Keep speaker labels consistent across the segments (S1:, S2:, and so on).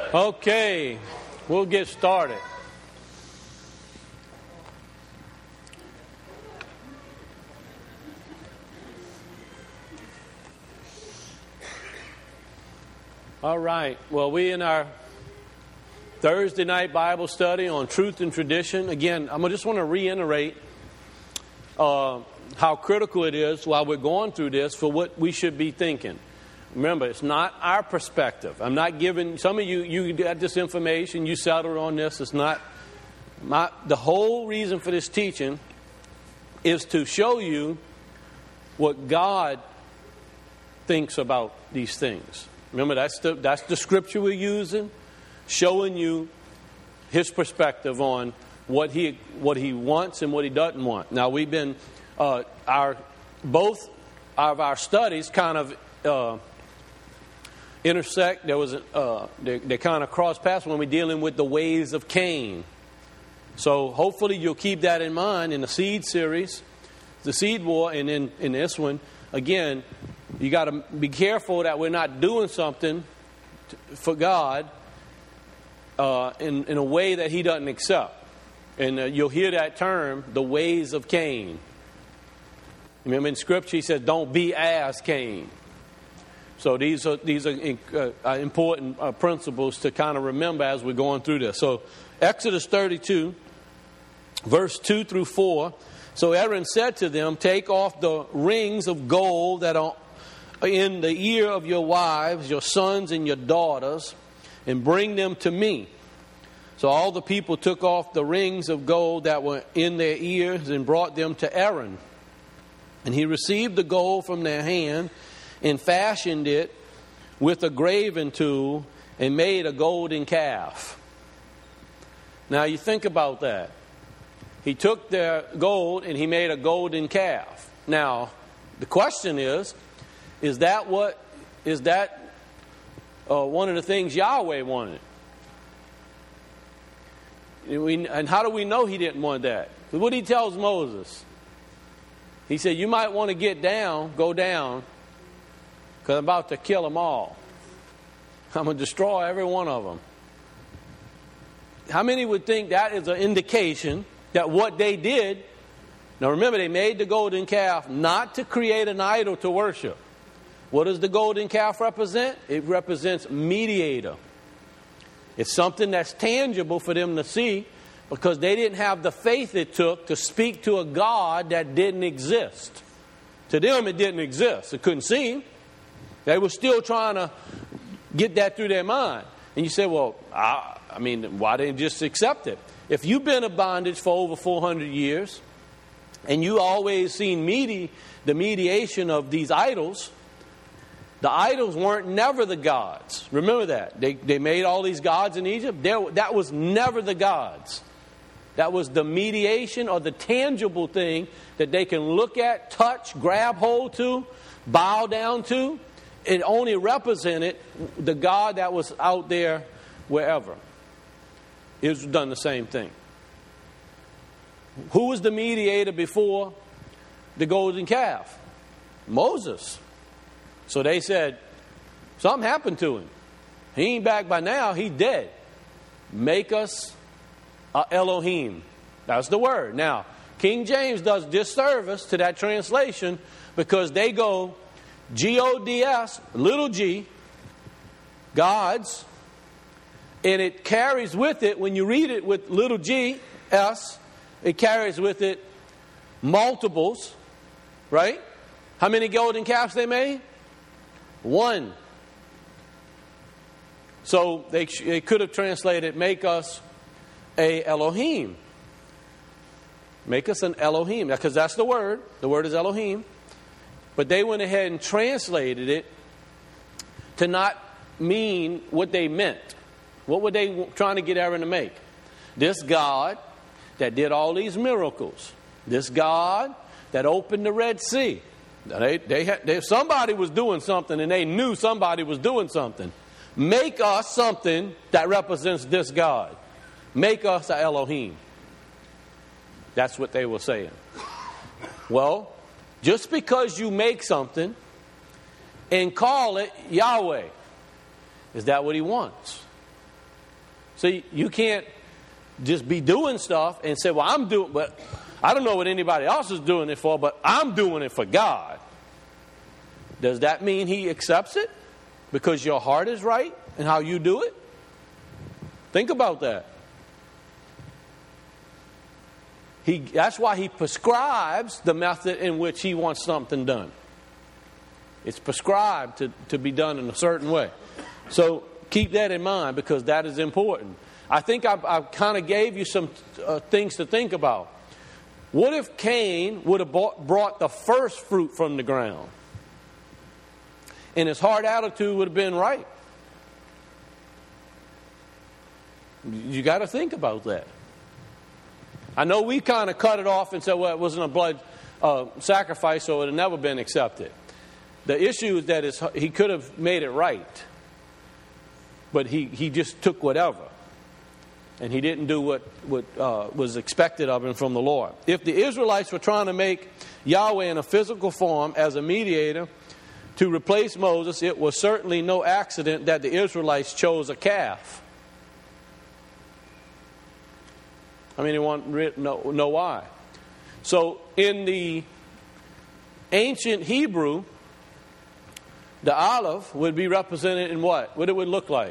S1: Okay, we'll get started. All right, well, we in our Thursday night Bible study on truth and tradition. Again, I just want to reiterate how critical it is while we're going through this for what we should be thinking. Remember, it's not our perspective. I'm not giving, some of you got this information, you settled on this. It's not, the whole reason for this teaching is to show you what God thinks about these things. Remember, that's the scripture we're using, showing you His perspective on what he wants and what He doesn't want. Now, we've been, both of our studies kind of intersect. They kind of cross paths when we're dealing with the ways of Cain. So hopefully you'll keep that in mind in the seed series, the seed war, and in this one. Again, you got to be careful that we're not doing something for God in a way that He doesn't accept. And you'll hear that term, the ways of Cain. Remember in Scripture He says, don't be as Cain. So these are important principles to kind of remember as we're going through this. So Exodus 32, verse 2 through 4. So Aaron said to them, take off the rings of gold that are in the ear of your wives, your sons and your daughters, and bring them to me. So all the people took off the rings of gold that were in their ears and brought them to Aaron. And he received the gold from their hand and fashioned it with a graving tool and made a golden calf. Now you think about that. He took their gold and he made a golden calf. Now the question is that one of the things Yahweh wanted? And how do we know He didn't want that? What He tells Moses, He said, you might want to go down, because I'm about to kill them all. I'm going to destroy every one of them. How many would think that is an indication that what they did, now remember they made the golden calf not to create an idol to worship. What does the golden calf represent? It represents mediator. It's something that's tangible for them to see, because they didn't have the faith it took to speak to a God that didn't exist. To them it didn't exist. They couldn't see Him. They were still trying to get that through their mind. And you say, well, why didn't they just accept it? If you've been in bondage for over 400 years, and you always seen the mediation of these idols, the idols weren't never the gods. Remember that. They made all these gods in Egypt. That was never the gods. That was the mediation or the tangible thing that they can look at, touch, grab hold to, bow down to. It only represented the God that was out there wherever. Israel done the same thing. Who was the mediator before the golden calf? Moses. So they said, something happened to him. He ain't back by now. He's dead. Make us a Elohim. That's the word. Now, King James does disservice to that translation, because they go G-O-D-S, little g, gods, and it carries with it, when you read it with little g, s, it carries with it multiples, right? How many golden calves they made? One. So they could have translated, make us a Elohim. Make us an Elohim. Because that's the word. The word is Elohim. But they went ahead and translated it to not mean what they meant. What were they trying to get Aaron to make? This God that did all these miracles. This God that opened the Red Sea. Somebody was doing something, and they knew somebody was doing something. Make us something that represents this God. Make us a Elohim. That's what they were saying. Well, just because you make something and call it Yahweh, is that what He wants? See, you can't just be doing stuff and say, well, I'm doing, but I don't know what anybody else is doing it for, but I'm doing it for God. Does that mean He accepts it because your heart is right and how you do it? Think about that. That's why He prescribes the method in which He wants something done. It's prescribed to be done in a certain way. So keep that in mind because that is important. I think I kind of gave you some things to think about. What if Cain would have brought the first fruit from the ground? And his heart attitude would have been right. You got to think about that. I know we kind of cut it off and said, well, it wasn't a blood sacrifice, so it had never been accepted. The issue is that he could have made it right. But he just took whatever. And he didn't do what was expected of him from the Lord. If the Israelites were trying to make Yahweh in a physical form as a mediator to replace Moses, it was certainly no accident that the Israelites chose a calf. I mean, they want to know why. So in the ancient Hebrew, the olive would be represented in what? What it would look like?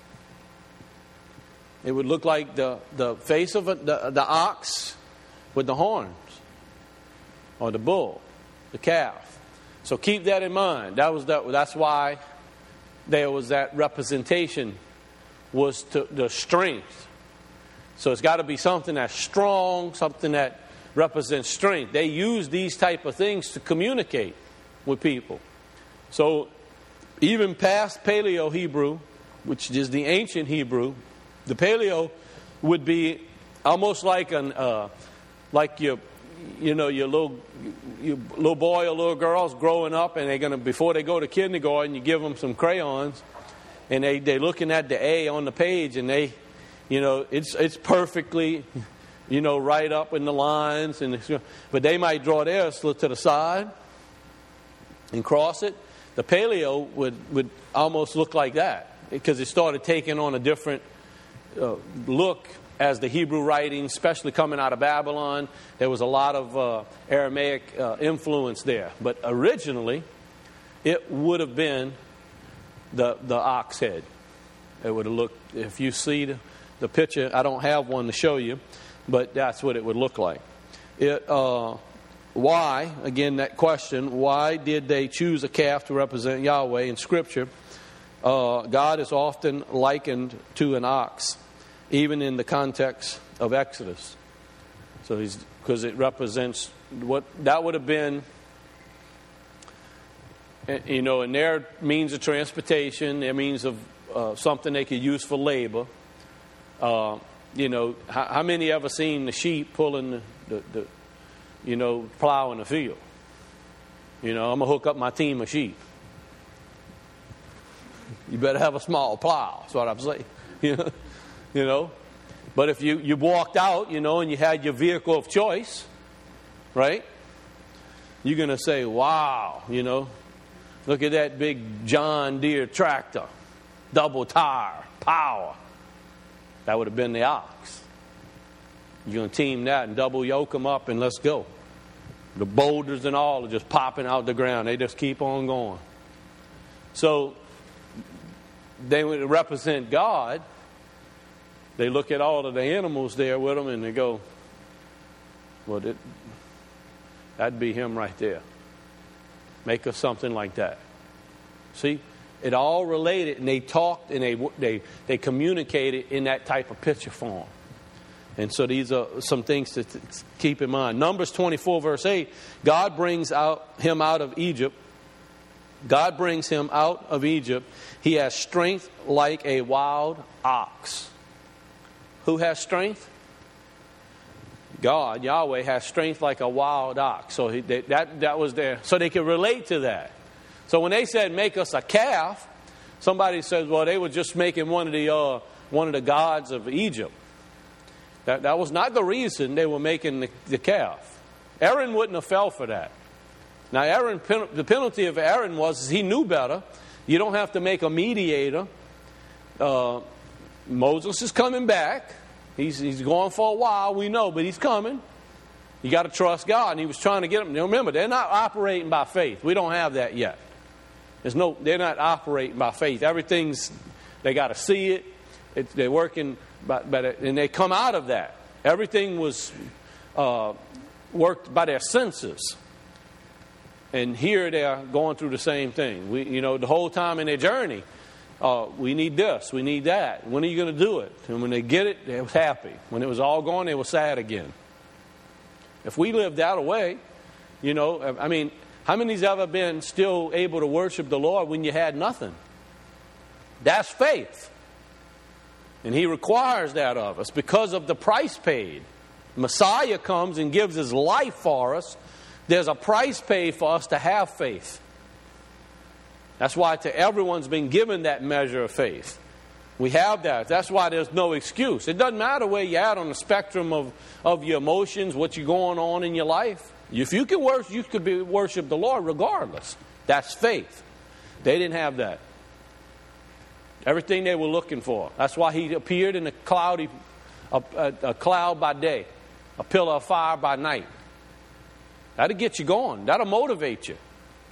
S1: It would look like the face of the ox with the horns, or the bull, the calf. So keep that in mind. That's why there was that representation, was to the strength. So it's got to be something that's strong, something that represents strength. They use these type of things to communicate with people. So even past Paleo Hebrew, which is the ancient Hebrew, the Paleo would be almost like your little boy or little girls growing up, and before they go to kindergarten, you give them some crayons, and they're looking at the A on the page, and it's perfectly, right up in the lines, but they might draw theirs to the side and cross it. The Paleo would almost look like that because it started taking on a different look as the Hebrew writing, especially coming out of Babylon. There was a lot of Aramaic influence there. But originally, it would have been the ox head. It would have looked, if you see the picture, I don't have one to show you, but that's what it would look like. Why, again, that question, why did they choose a calf to represent Yahweh in Scripture? God is often likened to an ox, even in the context of Exodus. So because it represents what that would have been, in their means of transportation, their means of something they could use for labor. How many ever seen the sheep pulling the plow in the field? I'm going to hook up my team of sheep. You better have a small plow, that's what I'm saying. But if you walked out, and you had your vehicle of choice, right? You're going to say, wow, look at that big John Deere tractor, double tire, power. That would have been the ox. You're going to team that and double yoke them up and let's go. The boulders and all are just popping out the ground. They just keep on going. So they would represent God. They look at all of the animals there with them and they go, well, that'd be him right there. Make us something like that. See? It all related, and they talked and they communicated in that type of picture form. And so these are some things to keep in mind. Numbers 24, verse 8, God brings him out of Egypt. God brings him out of Egypt. He has strength like a wild ox. Who has strength? God, Yahweh, has strength like a wild ox. So that was there. So they could relate to that. So when they said, make us a calf, somebody says, well, they were just making one of the gods of Egypt. That was not the reason they were making the calf. Aaron wouldn't have fell for that. Now, the penalty of Aaron was he knew better. You don't have to make a mediator Moses is coming back. He's going for a while, we know, but he's coming. You got to trust God. And he was trying to get them. Now remember, they're not operating by faith. We don't have that yet. They're not operating by faith. They got to see it. They're working, and they come out of that. Everything was worked by their senses. And here they are going through the same thing. The whole time in their journey, we need this, we need that. When are you going to do it? And when they get it, they were happy. When it was all gone, they were sad again. If we lived that way, how many's ever been still able to worship the Lord when you had nothing? That's faith. And He requires that of us because of the price paid. Messiah comes and gives His life for us. There's a price paid for us to have faith. That's why to everyone's been given that measure of faith. We have that. That's why there's no excuse. It doesn't matter where you're at on the spectrum of your emotions, what you're going on in your life. If you can worship, you could worship the Lord regardless. That's faith. They didn't have that. Everything they were looking for. That's why He appeared in a cloud by day, a pillar of fire by night. That'll get you going. That'll motivate you.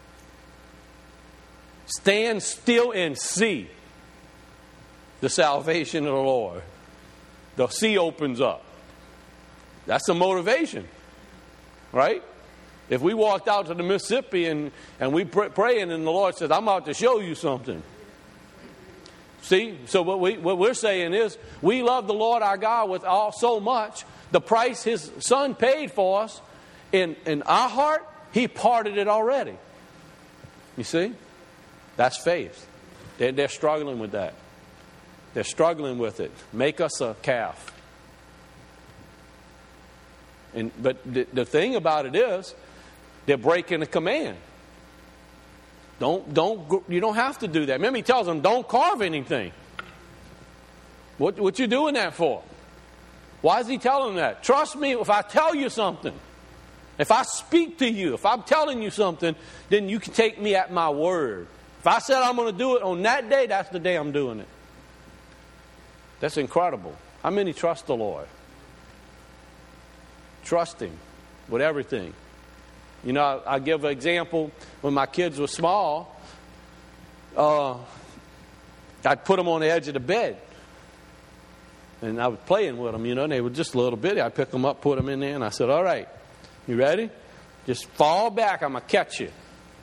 S1: Stand still and see the salvation of the Lord. The sea opens up. That's the motivation. Right? If we walked out to the Mississippi and we praying and the Lord says, I'm about to show you something. See? So what we're saying is we love the Lord our God with so much. The price His Son paid for us in our heart, He parted it already. You see? That's faith. They're struggling with that. They're struggling with it. Make us a calf. But the thing about it is, they're breaking the command. You don't have to do that. Remember, He tells them, don't carve anything. What you doing that for? Why is He telling them that? Trust me, if I tell you something, if I speak to you, if I'm telling you something, then you can take me at my word. If I said I'm going to do it on that day, that's the day I'm doing it. That's incredible. How many trust the Lord? Trust Him with everything. I give an example. When my kids were small, I'd put them on the edge of the bed. And I was playing with them, and they were just a little bitty. I'd pick them up, put them in there, and I said, all right, you ready? Just fall back, I'm going to catch you.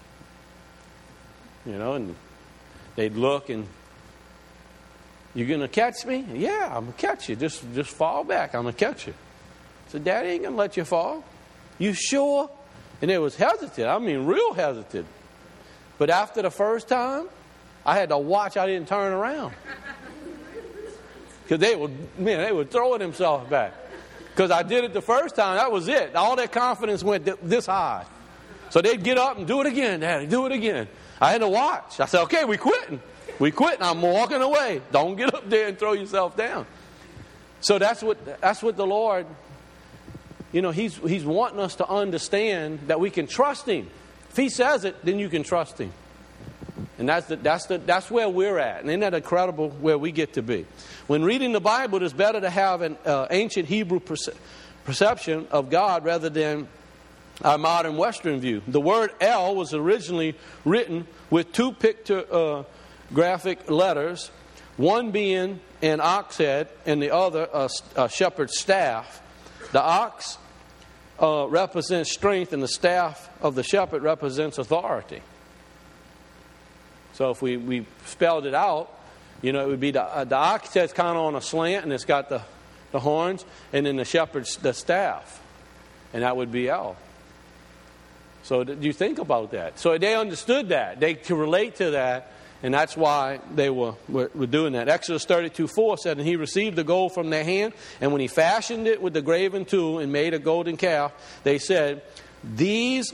S1: And they'd look and, you going to catch me? Yeah, I'm going to catch you. Just fall back. I'm going to catch you. I said, Daddy ain't going to let you fall. You sure? And they was hesitant. I mean, real hesitant. But after the first time, I had to watch I didn't turn around. Because they were throwing themselves back. Because I did it the first time. That was it. All their confidence went this high. So they'd get up and do it again, Daddy, do it again. I had to watch. I said, okay, we quitting. We quitting. I'm walking away. Don't get up there and throw yourself down. So that's what the Lord, He's wanting us to understand that we can trust Him. If He says it, then you can trust Him. And that's where we're at. And isn't that incredible where we get to be? When reading the Bible, it's better to have an ancient Hebrew perception of God rather than our modern Western view. The word El was originally written with two pictographic letters, one being an ox head and the other a shepherd's staff. The ox represents strength and the staff of the shepherd represents authority. So if we spelled it out, it would be the ox head's kind of on a slant and it's got the horns, and then the shepherd's the staff, and that would be El. So you think about that. So they understood that. They could relate to that, and that's why they were doing that. Exodus 32:4 said, and he received the gold from their hand, and when he fashioned it with the graven tool and made a golden calf, they said, this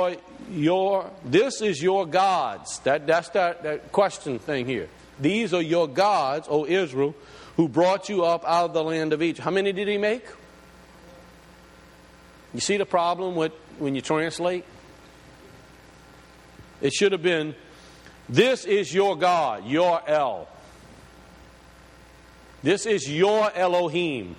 S1: is your gods. That's that question thing here. These are your gods, O Israel, who brought you up out of the land of Egypt. How many did he make? You see the problem with when you translate? It should have been, this is your God, your El. This is your Elohim.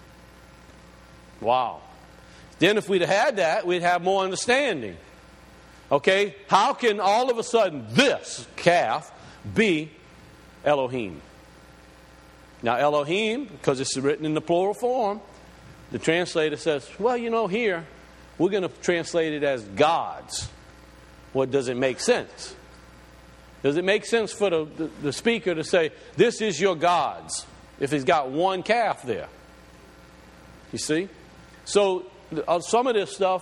S1: Wow. Then if we'd had that, we'd have more understanding. Okay? How can all of a sudden this calf be Elohim? Now Elohim, because it's written in the plural form, the translator says, well, here, we're going to translate it as gods. What does it make sense? Does it make sense for the speaker to say, this is your gods, if he's got one calf there? You see? So some of this stuff,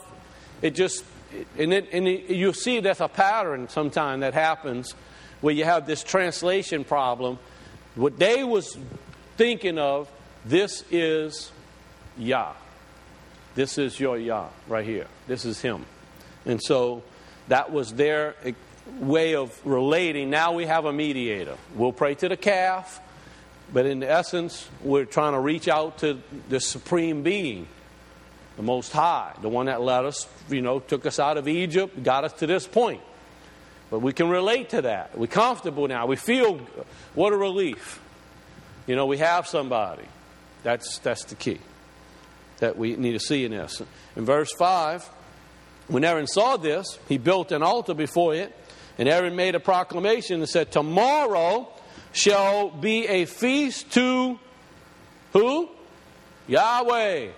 S1: you see that's a pattern sometimes that happens where you have this translation problem. What they was thinking of, this is Yah. This is your Yah right here. This is him. And so that was their way of relating. Now we have a mediator. We'll pray to the calf, but in essence, we're trying to reach out to the supreme being, the Most High, the one that led us, took us out of Egypt, got us to this point. But we can relate to that. We're comfortable now. We feel, what a relief. We have somebody. That's the key that we need to see in this. In verse 5, when Aaron saw this, he built an altar before it, and Aaron made a proclamation and said, tomorrow shall be a feast to who? Yahweh.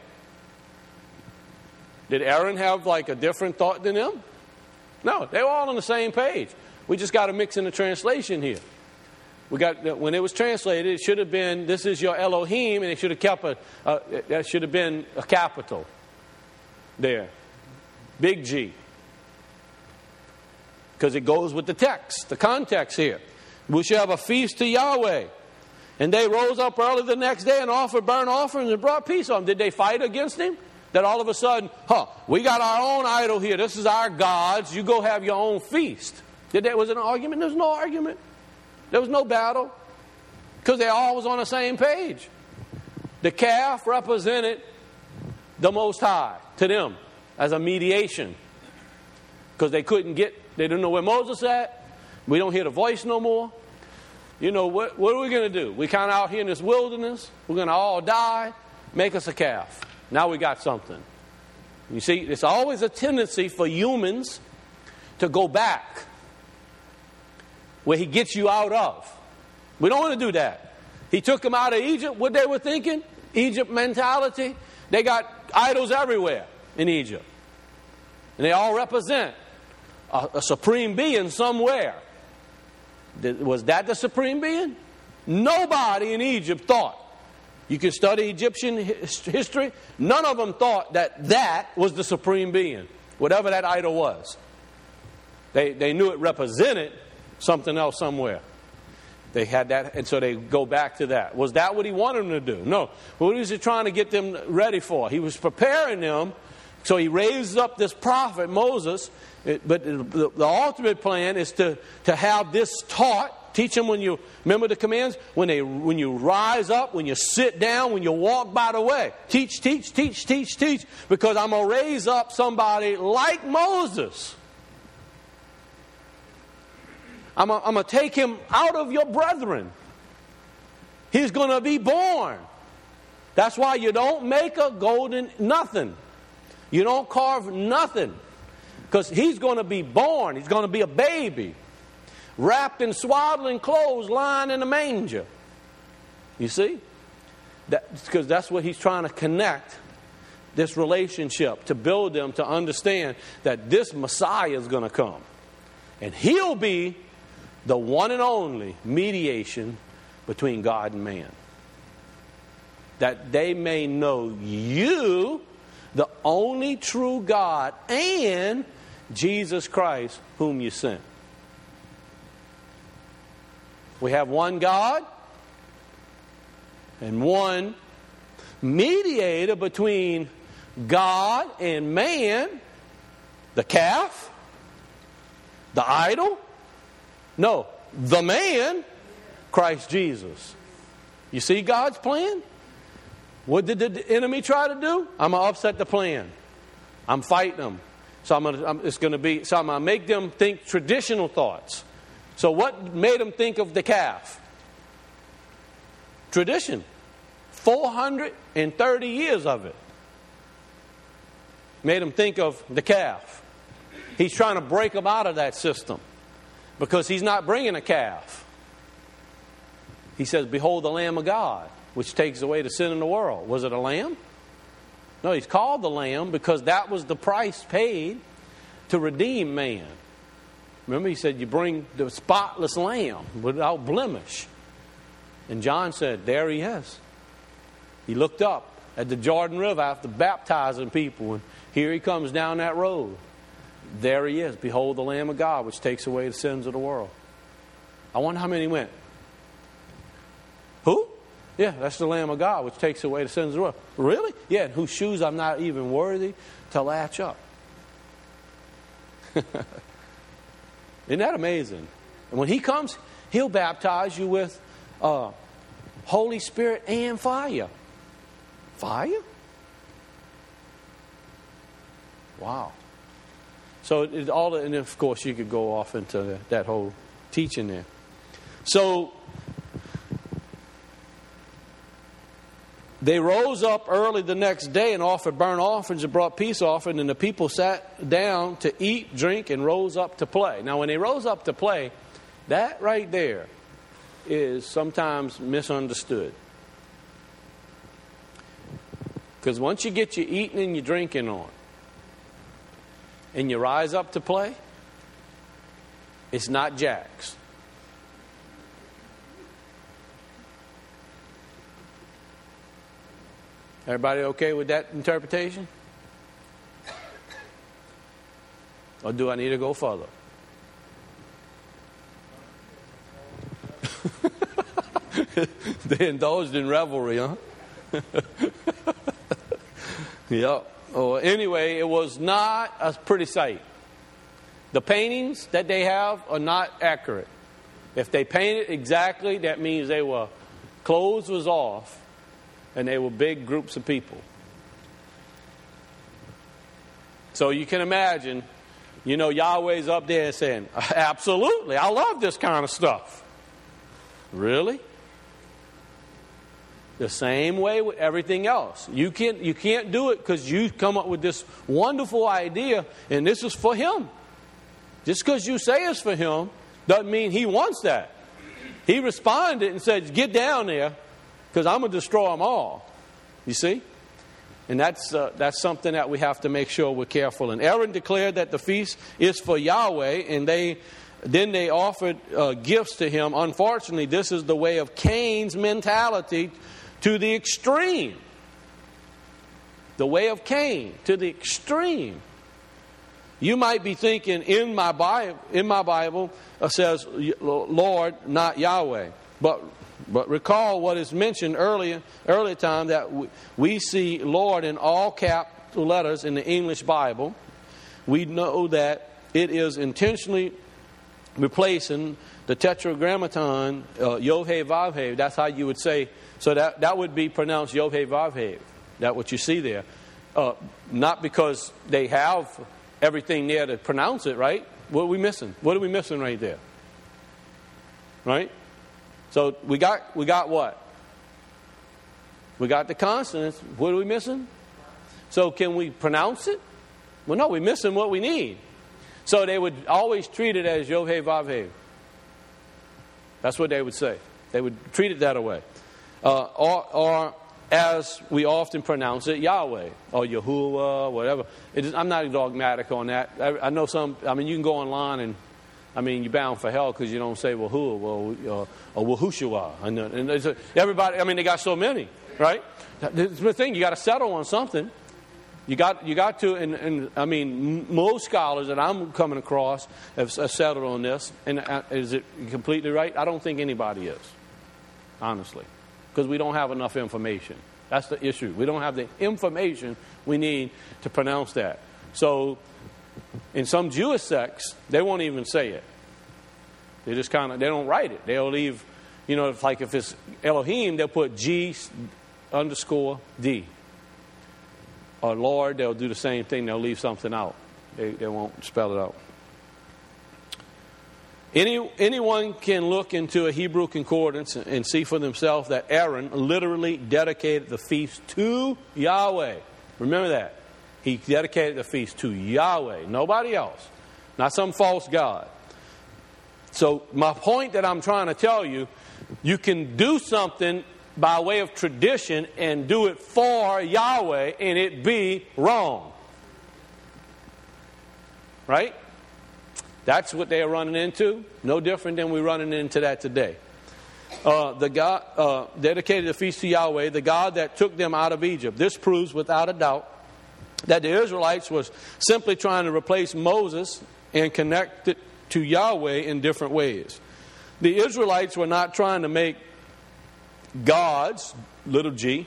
S1: Did Aaron have a different thought than them? No, they were all on the same page. We just got to mix in the translation here. When it was translated, it should have been, this is your Elohim, and it should have kept that should have been a capital there. Big G. Because it goes with the text, the context here. We shall have a feast to Yahweh. And they rose up early the next day and offered burnt offerings and brought peace on him. Did they fight against him? That all of a sudden, we got our own idol here. This is our gods. You go have your own feast. Was it an argument? There was no argument. There was no battle. Because they all was on the same page. The calf represented the Most High to them as a mediation. Because they didn't know where Moses at. We don't hear the voice no more. What are we going to do? We kind of out here in this wilderness. We're going to all die. Make us a calf. Now we got something. You see, it's always a tendency for humans to go back where he gets you out of. We don't want to do that. He took them out of Egypt. What they were thinking? Egypt mentality. They got idols everywhere in Egypt. And they all represent a supreme being somewhere. Was that the supreme being? Nobody in Egypt thought. You can study Egyptian history. None of them thought that was the supreme being, whatever that idol was. They knew it represented something else somewhere. They had that, and so they go back to that. Was that what he wanted them to do? No. What was he trying to get them ready for? He was preparing them. So he raised up this prophet, Moses. But the ultimate plan is to have this taught. Teach them when you remember the commands. When you rise up, when you sit down, when you walk by the way. Teach. Because I'm going to raise up somebody like Moses. I'm going to take him out of your brethren. He's going to be born. That's why you don't make a golden nothing. You don't carve nothing. Because he's going to be born. He's going to be a baby. Wrapped in swaddling clothes, lying in a manger. You see? Because that's what he's trying to connect. This relationship. To build them to understand that this Messiah is going to come. And he'll be the one and only mediation between God and man. That they may know you, the only true God, and Jesus Christ, whom you sent. We have one God and one mediator between God and man. The calf, the idol. No, the man, Christ Jesus. You see God's plan? What did the enemy try to do? I'm going to upset the plan. I'm fighting them. So I'm going to make them think traditional thoughts. So what made them think of the calf? tradition. 430 years of it. Made him think of the calf. He's trying to break him out of that system because he's not bringing a calf. He says, behold the Lamb of God, which takes away the sin in the world. Was it a lamb? No, he's called the Lamb because that was the price paid to redeem man. Remember, he said, you bring the spotless lamb without blemish. And John said, there he is. He looked up at the Jordan River after baptizing people, and here he comes down that road. There he is. Behold the Lamb of God, which takes away the sins of the world. I wonder how many went. Who? Yeah, that's the Lamb of God, which takes away the sins of the world. Really? Yeah, and whose shoes I'm not even worthy to latch up. Isn't that amazing? And when he comes, he'll baptize you with Holy Spirit and fire. Fire? Wow. So and of course you could go off into that whole teaching there. So they rose up early the next day and offered burnt offerings and brought peace offerings, and the people sat down to eat, drink, and rose up to play. Now when they rose up to play, that right there is sometimes misunderstood. Because once you get your eating and your drinking on, and you rise up to play, it's not jacks. Everybody okay with that interpretation? Or do I need to go further? They indulged in revelry, huh? Yep. Oh, anyway, it was not a pretty sight. The paintings that they have are not accurate. If they painted exactly, that means they were clothes was off, and they were big groups of people. So you can imagine, Yahweh's up there saying, absolutely, I love this kind of stuff. Really? The same way with everything else. You can't do it because you come up with this wonderful idea, and this is for him. Just because you say it's for him doesn't mean he wants that. He responded and said, get down there because I'm going to destroy them all. You see? And that's something that we have to make sure we're careful. And Aaron declared that the feast is for Yahweh, and then they offered gifts to him. Unfortunately, this is the way of Cain's mentality to the extreme. The way of Cain to the extreme. You might be thinking in my Bible says Lord, not Yahweh. But recall what is mentioned earlier time that we see Lord in all capital letters in the English Bible. We know that it is intentionally replacing the Tetragrammaton, Yod-Heh-Vav-Heh. That's how you would say. So that would be pronounced Yod-Heh-Vav-Heh. That's what you see there. Not because they have everything there to pronounce it, right? What are we missing? What are we missing right there? Right? So we got what? We got the consonants. What are we missing? So can we pronounce it? Well, no, we're missing what we need. So they would always treat it as Yod-Heh-Vav-Heh. That's what they would say. They would treat it that way. Or as we often pronounce it, Yahweh or Yahuwah, whatever. I'm not dogmatic on that. I know you can go online and, you're bound for hell because you don't say Yahuwah or Yahushua. And everybody, they got so many, right? That's the thing, you got to settle on something. You got to, and most scholars that I'm coming across have settled on this. And is it completely right? I don't think anybody is, honestly. Because we don't have enough information. That's the issue. We don't have the information we need to pronounce that. So, in some Jewish sects, they won't even say it. They just they don't write it. They'll leave, if it's Elohim, they'll put G_D. Or Lord, they'll do the same thing. They'll leave something out. They won't spell it out. Anyone can look into a Hebrew concordance and see for themselves that Aaron literally dedicated the feast to Yahweh. Remember that. He dedicated the feast to Yahweh, nobody else, not some false god. So my point that I'm trying to tell you, you can do something by way of tradition and do it for Yahweh and it be wrong. Right? That's what they are running into. No different than we're running into that today. The God dedicated the feast to Yahweh, the God that took them out of Egypt. This proves without a doubt that the Israelites was simply trying to replace Moses and connect it to Yahweh in different ways. The Israelites were not trying to make gods, little g,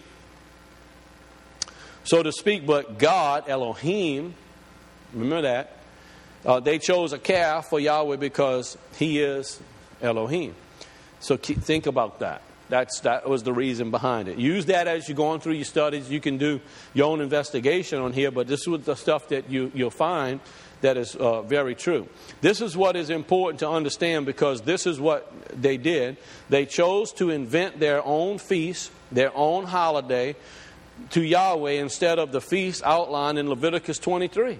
S1: so to speak, but God, Elohim, remember that. They chose a calf for Yahweh because He is Elohim. So think about that. That was the reason behind it. Use that as you're going through your studies. You can do your own investigation on here, but this is the stuff that you'll find that is very true. This is what is important to understand, because this is what they did. They chose to invent their own feast, their own holiday to Yahweh instead of the feast outlined in Leviticus 23.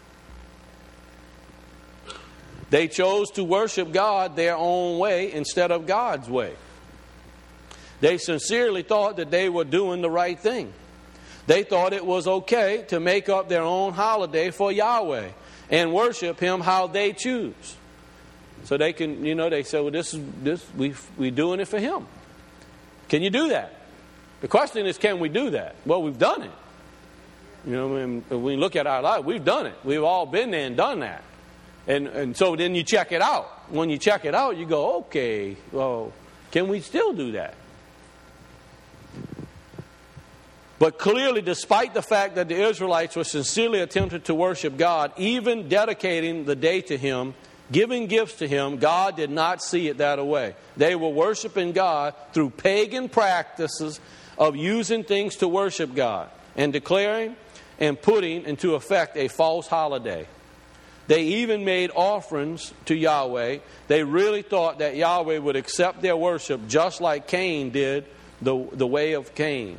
S1: They chose to worship God their own way instead of God's way. They sincerely thought that they were doing the right thing. They thought it was okay to make up their own holiday for Yahweh and worship Him how they choose. So they can, they say, well, we're doing it for Him. Can you do that? The question is, can we do that? Well, we've done it. When we look at our life, we've done it. We've all been there and done that. And so then you check it out. When you check it out, you go, okay, well, can we still do that? But clearly, despite the fact that the Israelites were sincerely attempting to worship God, even dedicating the day to Him, giving gifts to Him, God did not see it that way. They were worshiping God through pagan practices of using things to worship God and declaring and putting into effect a false holiday. They even made offerings to Yahweh. They really thought that Yahweh would accept their worship just like Cain did the way of Cain.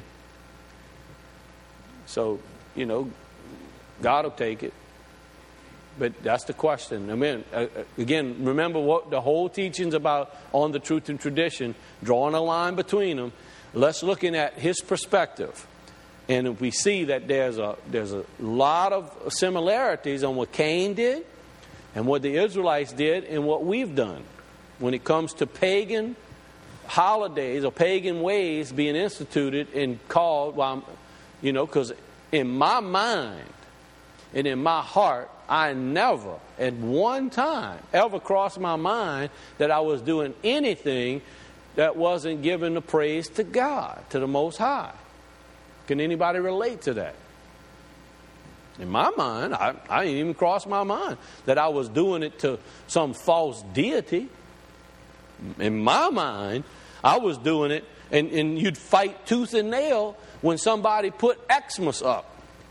S1: So, God will take it. But that's the question. Again, remember what the whole teaching's about on the truth and tradition, drawing a line between them. Let's looking at His perspective. And if we see that there's a lot of similarities on what Cain did and what the Israelites did and what we've done when it comes to pagan holidays or pagan ways being instituted and called, because in my mind and in my heart, I never at one time ever crossed my mind that I was doing anything that wasn't giving the praise to God, to the Most High. Can anybody relate to that? In my mind, I didn't even cross my mind that I was doing it to some false deity. In my mind, I was doing it, and you'd fight tooth and nail when somebody put Xmas up.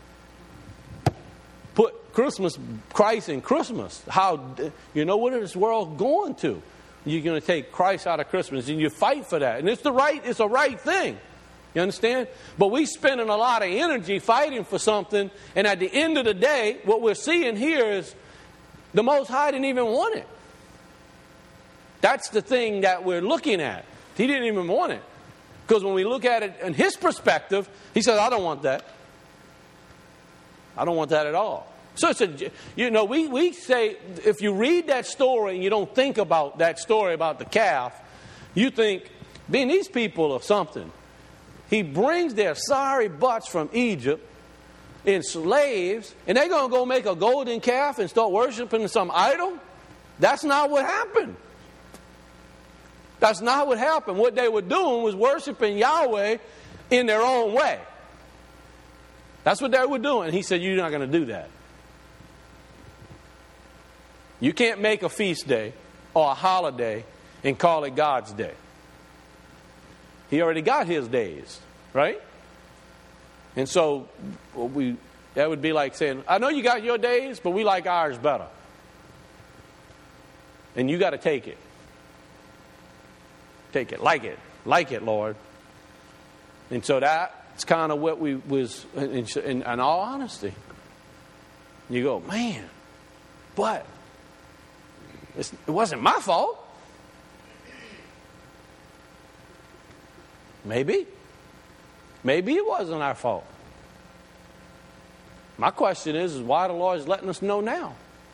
S1: Put Christ in Christmas. What is this world going to? You're going to take Christ out of Christmas, and you fight for that. And it's a right thing. You understand? But we spending a lot of energy fighting for something, and at the end of the day, what we're seeing here is the Most High didn't even want it. That's the thing that we're looking at. He didn't even want it. Because when we look at it in His perspective, He says, I don't want that. I don't want that at all. So we say, if you read that story and you don't think about that story about the calf, you think, being these people are something. He brings their sorry butts from Egypt in slaves, and they're going to go make a golden calf and start worshiping some idol? That's not what happened. That's not what happened. What they were doing was worshiping Yahweh in their own way. That's what they were doing. He said, you're not going to do that. You can't make a feast day or a holiday and call it God's day. He already got His days, right? And so that would be like saying, I know you got your days, but we like ours better. And you got to take it. Take it. Like it, Lord. And so that's kind of what we was, in all honesty. You go, man, but it wasn't my fault. Maybe it wasn't our fault. My question is why the Lord is letting us know now.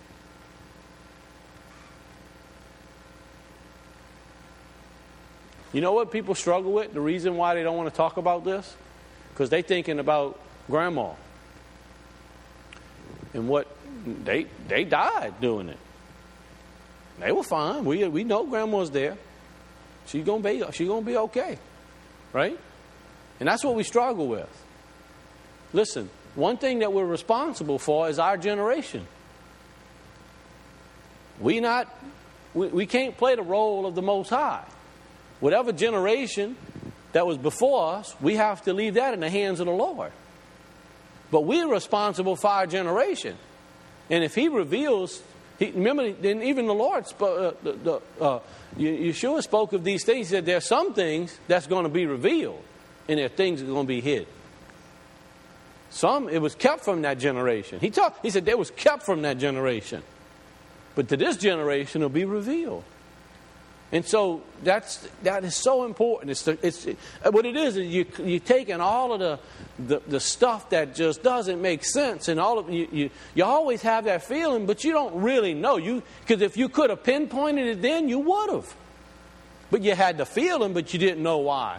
S1: You know what people struggle with? The reason why they don't want to talk about this? Because they're thinking about grandma. And what they died doing it. They were fine. We know grandma's there. She's gonna be okay. Right? And that's what we struggle with. Listen, one thing that we're responsible for is our generation. We can't play the role of the Most High. Whatever generation that was before us, we have to leave that in the hands of the Lord. But we're responsible for our generation. And if He reveals, remember, then even the Lord, Yeshua spoke of these things. He said there are some things that's going to be revealed, and there are things that are going to be hid. Some, it was kept from that generation. He said it was kept from that generation. But to this generation, it'll be revealed. And so that is so important. What it is you're taking all of the stuff that just doesn't make sense, and all of you always have that feeling, but you don't really know. Because if you could have pinpointed it then, you would have. But you had the feeling, but you didn't know why.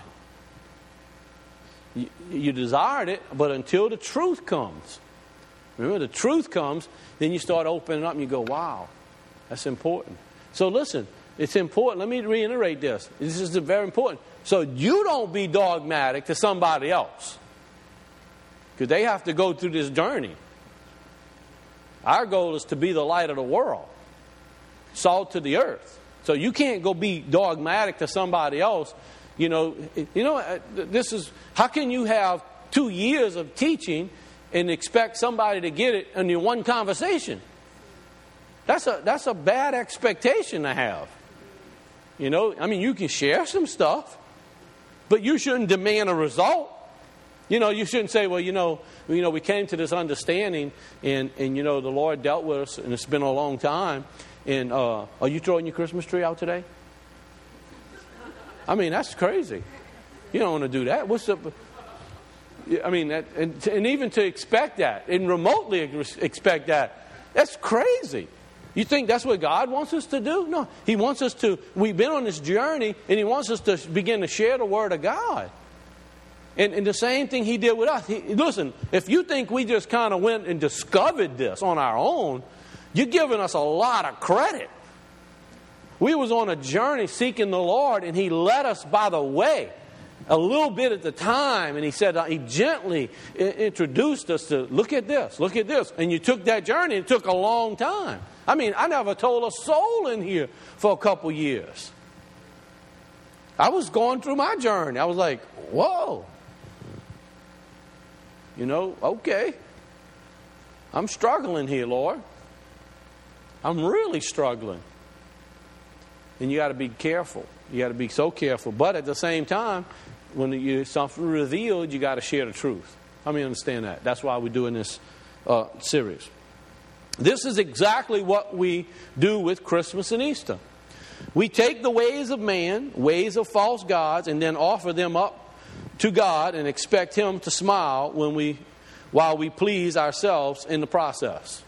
S1: You desired it, but until the truth comes. Remember, the truth comes, then you start opening up and you go, wow, that's important. So listen. It's important. Let me reiterate this. This is very important. So you don't be dogmatic to somebody else. Because they have to go through this journey. Our goal is to be the light of the world. Salt to the earth. So you can't go be dogmatic to somebody else. This is, how can you have 2 years of teaching and expect somebody to get it in your one conversation? That's a bad expectation to have. You can share some stuff, but you shouldn't demand a result. You shouldn't say, well, we came to this understanding and the Lord dealt with us and it's been a long time. And are you throwing your Christmas tree out today? That's crazy. You don't want to do that. What's up? And even to expect that and remotely expect that, that's crazy. You think that's what God wants us to do? No. He wants us to, we've been on this journey, and He wants us to begin to share the Word of God. And the same thing He did with us. Listen, if you think we just kind of went and discovered this on our own, you're giving us a lot of credit. We was on a journey seeking the Lord, and He led us by the way, a little bit at the time. And He said, He gently introduced us to, look at this. And you took that journey, it took a long time. I never told a soul in here for a couple years. I was going through my journey. I was like, whoa. Okay. I'm struggling here, Lord. I'm really struggling. And you got to be careful. You got to be so careful. But at the same time, when something revealed, you got to share the truth. How many understand that? That's why we're doing this series. This is exactly what we do with Christmas and Easter. We take the ways of man, ways of false gods, and then offer them up to God and expect Him to smile while we please ourselves in the process.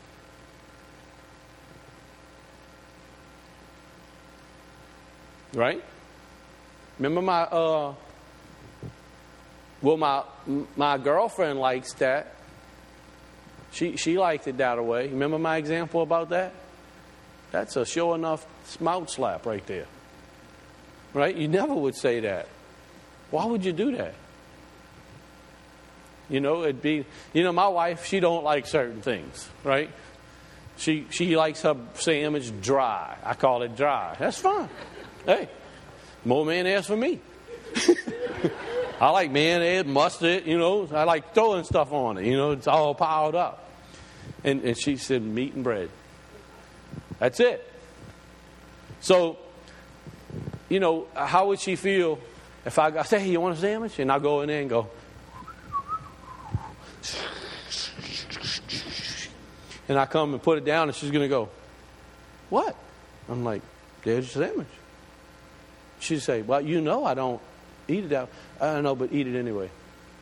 S1: Right? Remember my girlfriend likes that. She liked it that way. Remember my example about that? That's a sure enough mouth slap right there. Right? You never would say that. Why would you do that? It'd be, my wife, she don't like certain things, right? She likes her sandwich dry. I call it dry. That's fine. Hey, more mayonnaise for me. I like mayonnaise, mustard, I like throwing stuff on it, it's all piled up. And she said meat and bread. That's it. So, how would she feel if I say, hey, you want a sandwich? And I go in there and go, and I come and put it down, and she's going to go, what? I'm like, there's your sandwich. She'd say, well, I don't eat it out. I know, but eat it anyway.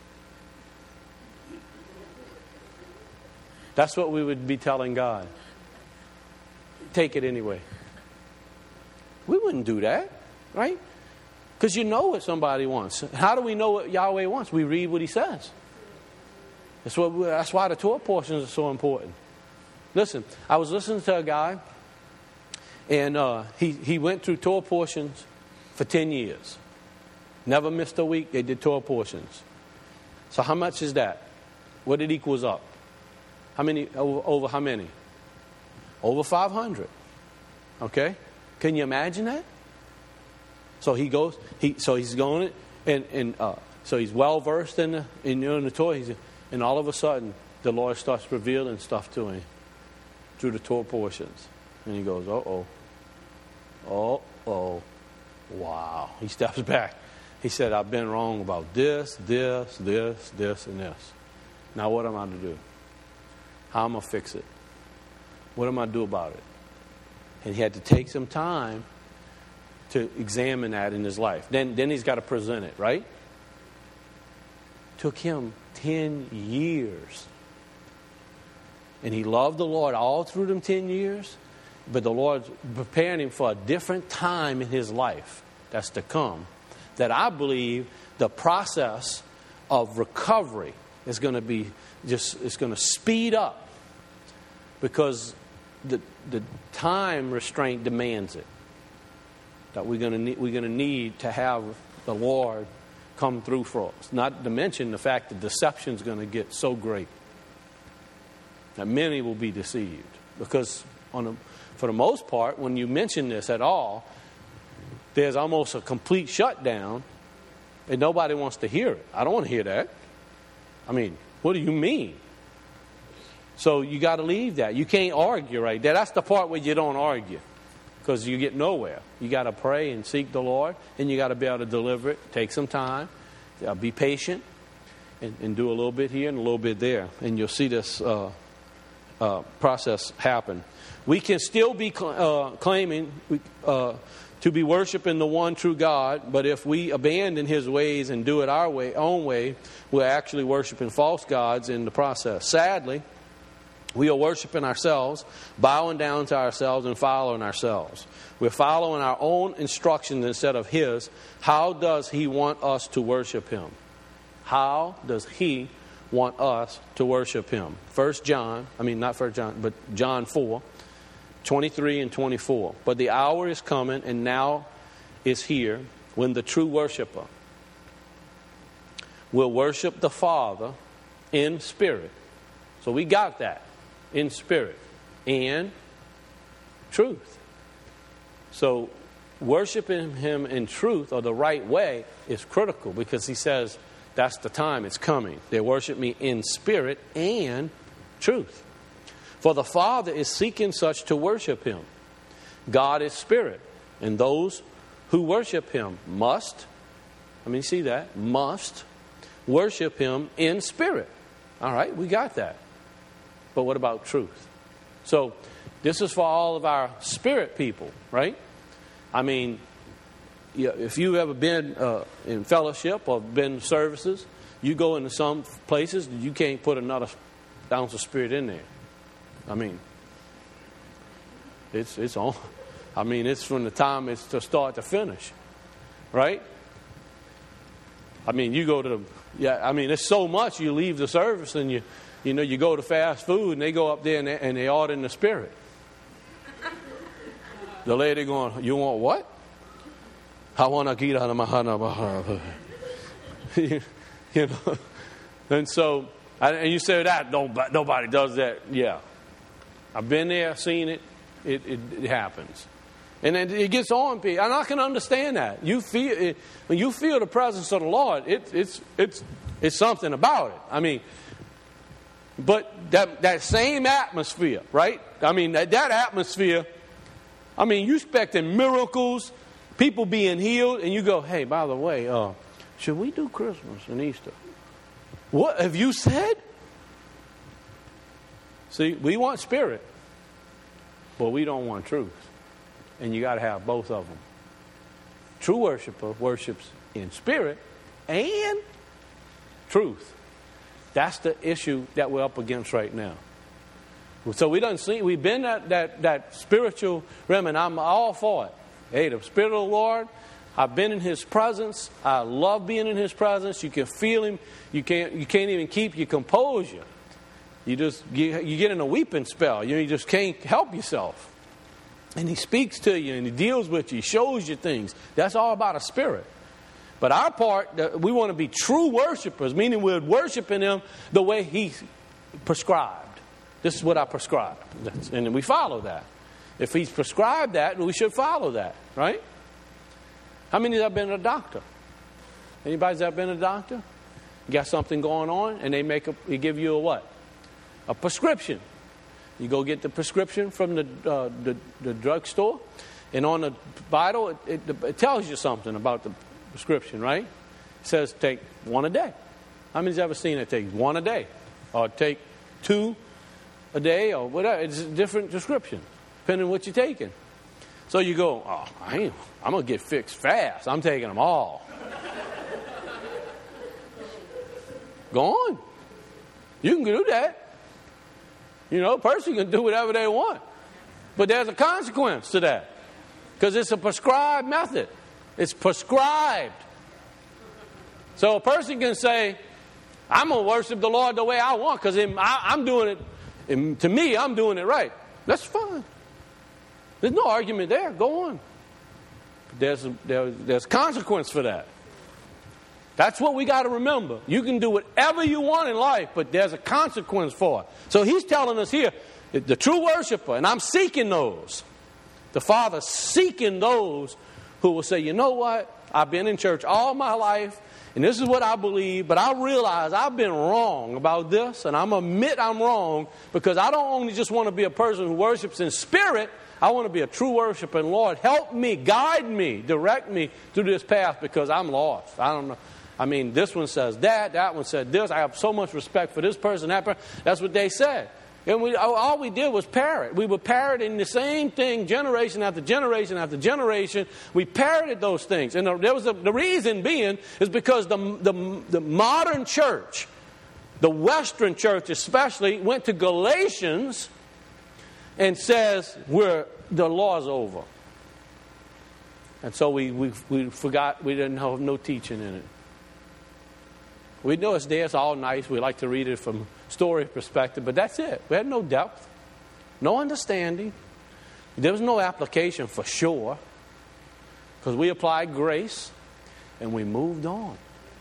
S1: That's what we would be telling God. Take it anyway. We wouldn't do that, right? Because you know what somebody wants. How do we know what Yahweh wants? We read what He says. That's why the Torah portions are so important. Listen, I was listening to a guy, and he went through Torah portions for 10 years. Never missed a week. They did Torah portions. So how much is that? What it equals up? How many? Over how many? Over 500. Okay? Can you imagine that? So he goes. He's going, and so he's well versed in the Torah. And all of a sudden, the Lord starts revealing stuff to him through the Torah portions, and he goes, wow. He steps back. He said, I've been wrong about this, and this. Now what am I to do? How am I to fix it? What am I to do about it? And he had to take some time to examine that in his life. Then he's got to present it, right? Took him 10 years. And he loved the Lord all through them 10 years. But the Lord's preparing him for a different time in his life that's to come. That I believe the process of recovery is going to be it's going to speed up. Because the time restraint demands it. That we're going to need to have the Lord come through for us. Not to mention the fact that deception is going to get so great that many will be deceived. Because for the most part, when you mention this at all, there's almost a complete shutdown, and nobody wants to hear it. I don't want to hear that. I mean, what do you mean? So you got to leave that. You can't argue right there. That's the part where you don't argue, because you get nowhere. You got to pray and seek the Lord, and you got to be able to deliver it. Take some time. Be patient, and do a little bit here and a little bit there, and you'll see this process happen. We can still be claiming to be worshiping the one true God, but if we abandon His ways and do it our own way, we're actually worshiping false gods in the process. Sadly, we are worshiping ourselves, bowing down to ourselves, and following ourselves. We're following our own instructions instead of His. How does He want us to worship Him? How does He want us to worship Him? John 4, 23 and 24. But the hour is coming, and now is here, when the true worshiper will worship the Father in spirit. So we got that. In spirit and truth. So worshiping Him in truth, or the right way, is critical, because He says that's the time, it's coming. They worship Me in spirit and truth. For the Father is seeking such to worship Him. God is spirit, and those who worship Him must worship Him in spirit. All right, we got that. But what about truth? So this is for all of our spirit people, right? I mean, if you've ever been in fellowship or been in services, you go into some places, you can't put another ounce of spirit in there. I mean, it's on. I mean, it's from the time it's to start to finish, right? I mean, you go to it's so much. You leave the service and you go to fast food, and they go up there and they order in the spirit. The lady going, you want what? I want to get out of my hana. And so, and you say that nobody does that. Yeah, I've been there, seen it. It happens, and then it gets on people. And I can understand that. You feel it, when you feel the presence of the Lord. It's something about it. I mean. But that same atmosphere, right? I mean, that atmosphere I mean, you expecting miracles, people being healed, and you go, hey, by the way, should we do Christmas and Easter? What have you said? See, we want spirit, but we don't want truth. And you got to have both of them. True worshiper worships in spirit and truth. That's the issue that we're up against right now. So we've been that spiritual realm, and I'm all for it. Hey, the Spirit of the Lord, I've been in His presence. I love being in His presence. You can feel Him. You can't even keep your composure. You get in a weeping spell. You just can't help yourself. And He speaks to you, and He deals with you. He shows you things. That's all about a spirit. But our part, we want to be true worshipers, meaning we're worshiping Him the way He prescribed. This is what I prescribe. And we follow that. If He's prescribed that, we should follow that, right? How many have been a doctor? Anybody's ever been a doctor? You got something going on, and they give you a what? A prescription. You go get the prescription from the drugstore, and on the bottle, it tells you something about the prescription, right? It says take one a day. How many's ever seen it take one a day? Or take 2 a day, or whatever. It's a different description, depending on what you're taking. So you go, I'm going to get fixed fast. I'm taking them all. Go on. You can do that. A person can do whatever they want. But there's a consequence to that. Because it's a prescribed method. It's prescribed. So a person can say, I'm going to worship the Lord the way I want because I'm doing it. And to me, I'm doing it right. That's fine. There's no argument there. Go on. There's consequence for that. That's what we got to remember. You can do whatever you want in life, but there's a consequence for it. So He's telling us here, the true worshiper, and I'm seeking those. The Father's seeking those who will say, you know what? I've been in church all my life, and this is what I believe, but I realize I've been wrong about this, and I'm admit I'm wrong because I don't only just want to be a person who worships in spirit, I want to be a true worshiper. And Lord, help me, guide me, direct me through this path because I'm lost. I don't know. I mean, this one says that one said this. I have so much respect for this person, that person. That's what they said. And all we did was parrot. We were parroting the same thing generation after generation after generation. We parroted those things. And the reason being is because the modern church, the Western church especially, went to Galatians and says, the law's over. And so we forgot we didn't have no teaching in it. We know it's there, it's all nice. We like to read it from story perspective, but that's it. We had no depth, no understanding. There was no application for sure, because we applied grace and we moved on.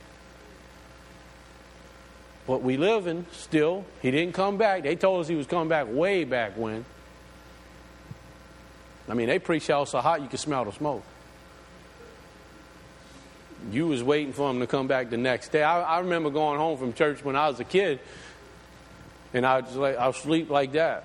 S1: But we live in still, He didn't come back. They told us He was coming back way back when. I mean, they preached hell so hot you could smell the smoke. You was waiting for Him to come back the next day. I remember going home from church when I was a kid, and I'll sleep like that.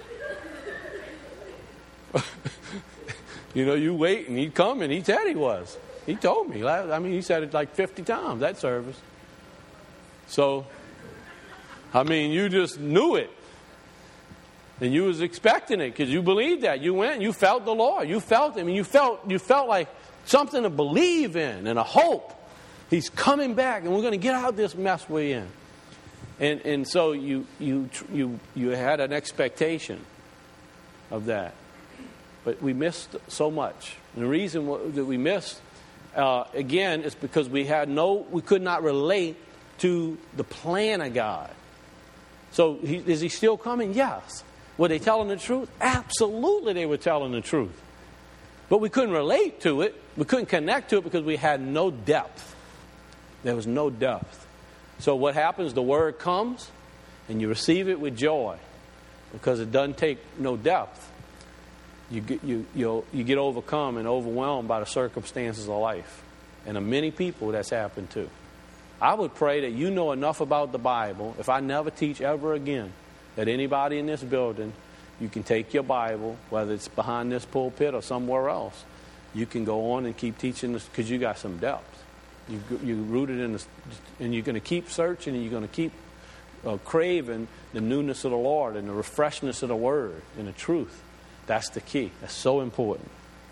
S1: You wait, and He'd come, and He said He was. He told me. I mean, He said it like 50 times, that service. So, I mean, you just knew it. And you was expecting it because you believed that. You went and you felt the Lord. You felt Him, and you felt like something to believe in and a hope. He's coming back, and we're going to get out of this mess we're in. And so you had an expectation of that, but we missed so much. And the reason that we missed again is because we could not relate to the plan of God. So is He still coming? Yes. Were they telling the truth? Absolutely, they were telling the truth. But we couldn't relate to it. We couldn't connect to it because we had no depth. There was no depth. So what happens? The word comes, and you receive it with joy because it doesn't take no depth. You get overcome and overwhelmed by the circumstances of life. And of many people that's happened to. I would pray that you know enough about the Bible, if I never teach ever again, that anybody in this building You can take your Bible, whether it's behind this pulpit or somewhere else. You can go on and keep teaching this because you got some depth. You rooted in this, and you're going to keep searching, and you're going to keep craving the newness of the Lord and the refreshness of the Word and the truth. That's the key. That's so important.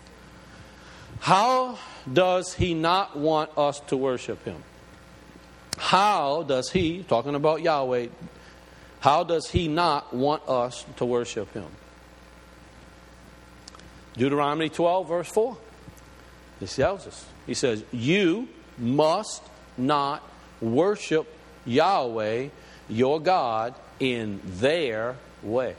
S1: How does He not want us to worship Him? How does He, talking about Yahweh, how does He not want us to worship Him? Deuteronomy 12, verse 4. He tells us. He says, you must not worship Yahweh, your God, in their way.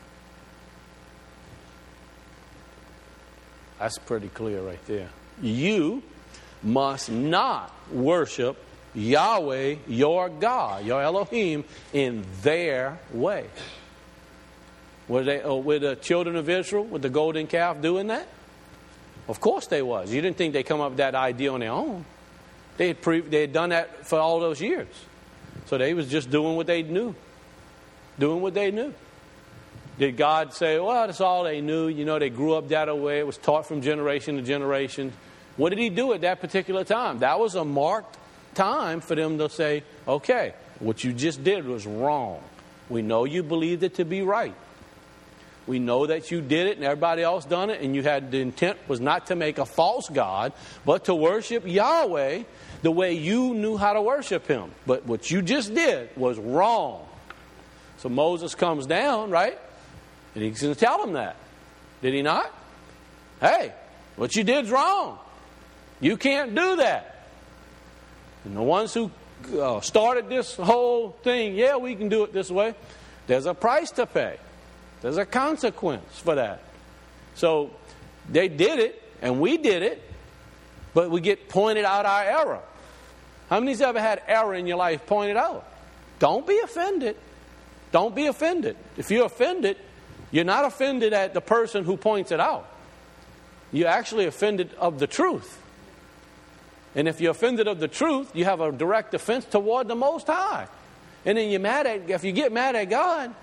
S1: That's pretty clear right there. You must not worship Yahweh, your God, your Elohim, in their way. Were the children of Israel with the golden calf doing that? Of course they was. You didn't think they come up with that idea on their own. They had done that for all those years. So they was just doing what they knew. Doing what they knew. Did God say, well, that's all they knew. You know, they grew up that way. It was taught from generation to generation. What did He do at that particular time? That was a marked time for them to say, okay, what you just did was wrong. We know you believed it to be right. We know that you did it and everybody else done it, and you had the intent was not to make a false god, but to worship Yahweh the way you knew how to worship Him. But what you just did was wrong. So Moses comes down, right? And he's going to tell them that. Did he not? Hey, what you did's wrong. You can't do that. And the ones who started this whole thing, yeah, we can do it this way. There's a price to pay. There's a consequence for that. So they did it, and we did it, but we get pointed out our error. How many's ever had error in your life pointed out? Don't be offended. Don't be offended. If you're offended, you're not offended at the person who points it out. You're actually offended of the truth. And if you're offended of the truth, you have a direct offense toward the Most High. And then if you get mad at God,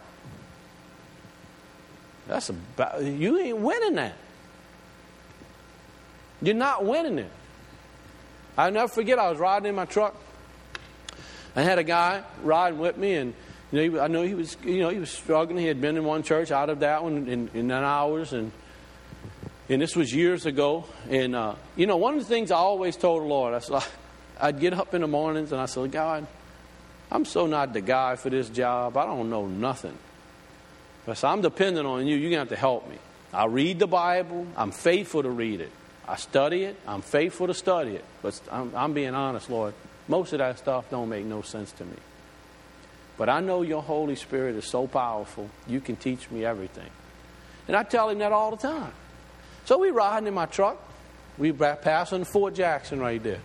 S1: you ain't winning that. You're not winning it. I'll never forget, I was riding in my truck. I had a guy riding with me, and I know he was struggling. He had been in one church, out of that one in hours, and this was years ago. And one of the things I always told the Lord, I'd get up in the mornings and I said, God, I'm so not the guy for this job. I don't know nothing. But I'm dependent on you. You're going to have to help me. I read the Bible. I'm faithful to read it. I study it. I'm faithful to study it. But I'm being honest, Lord. Most of that stuff don't make no sense to me. But I know your Holy Spirit is so powerful, you can teach me everything. And I tell Him that all the time. So we riding in my truck. We passing Fort Jackson right there.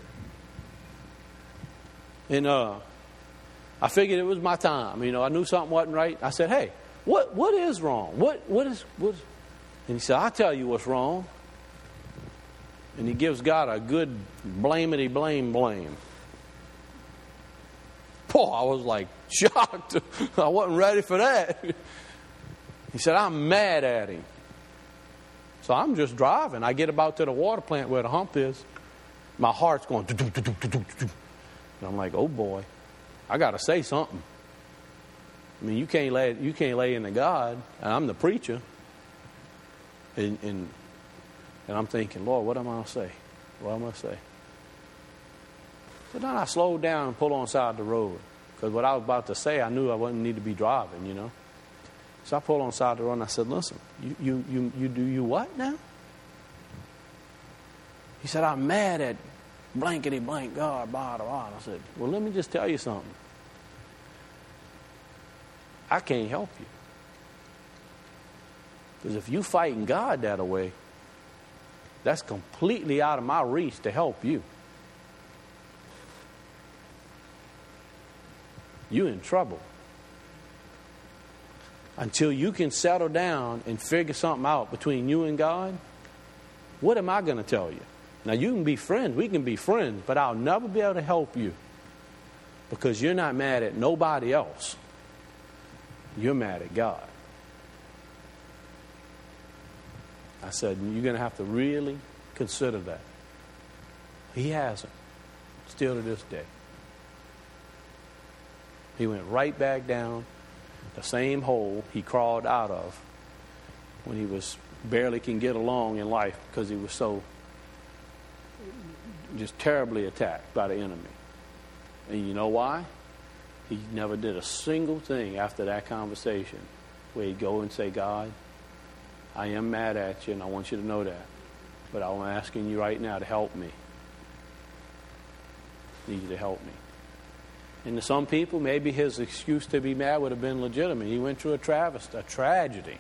S1: And I figured it was my time. I knew something wasn't right. I said, hey, what is wrong? What is? And he said, I'll tell you what's wrong. And he gives God a good blamity blame. Boy, I was like shocked. I wasn't ready for that. He said, I'm mad at Him. So I'm just driving. I get about to the water plant where the hump is. My heart's going. And I'm like, oh boy, I got to say something. You can't lay into God, and I'm the preacher. And I'm thinking, Lord, what am I going to say? What am I going to say? So then I slowed down and pulled on the side of the road. Because what I was about to say, I knew I wouldn't need to be driving, So I pulled on the side of the road and I said, listen, you what now? He said, I'm mad at blankety blank God, blah, blah, blah. I said, well, let me just tell you something. I can't help you. Because if you fighting God that way, that's completely out of my reach to help you. You're in trouble. Until you can settle down and figure something out between you and God, what am I going to tell you? Now, you can be friends. We can be friends, but I'll never be able to help you because you're not mad at nobody else. You're mad at God. I said, you're going to have to really consider that. He hasn't. Still to this day. He went right back down the same hole he crawled out of when he was barely can get along in life because he was so just terribly attacked by the enemy. And you know why? He never did a single thing after that conversation where he'd go and say, God, I am mad at you and I want you to know that. But I'm asking you right now to help me. I need you to help me. And to some people, maybe his excuse to be mad would have been legitimate. He went through a tragedy.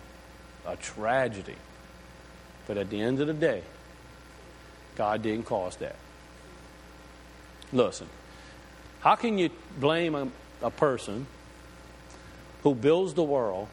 S1: But at the end of the day, God didn't cause that. Listen, how can you blame a person who builds the world,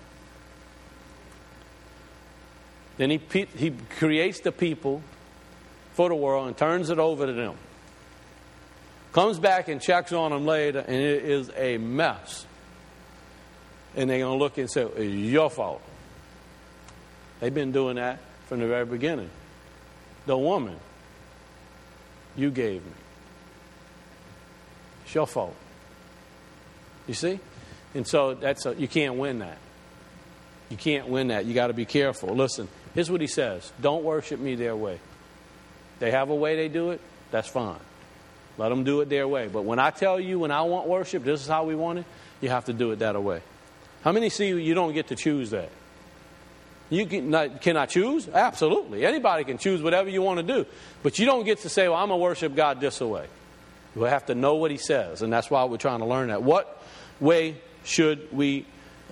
S1: then he creates the people for the world and turns it over to them? Comes back and checks on them later, and it is a mess. And they're going to look and say, it's your fault. They've been doing that from the very beginning. The woman you gave me. It's your fault. You see? And so you can't win that. You can't win that. You got to be careful. Listen, here's what he says. Don't worship me their way. They have a way they do it, that's fine. Let them do it their way. But when I tell you, when I want worship, this is how we want it, you have to do it that way. How many see you don't get to choose that? You can I choose? Absolutely. Anybody can choose whatever you want to do. But you don't get to say, well, I'm going to worship God this way. You have to know what he says. And that's why we're trying to learn that. What ways should we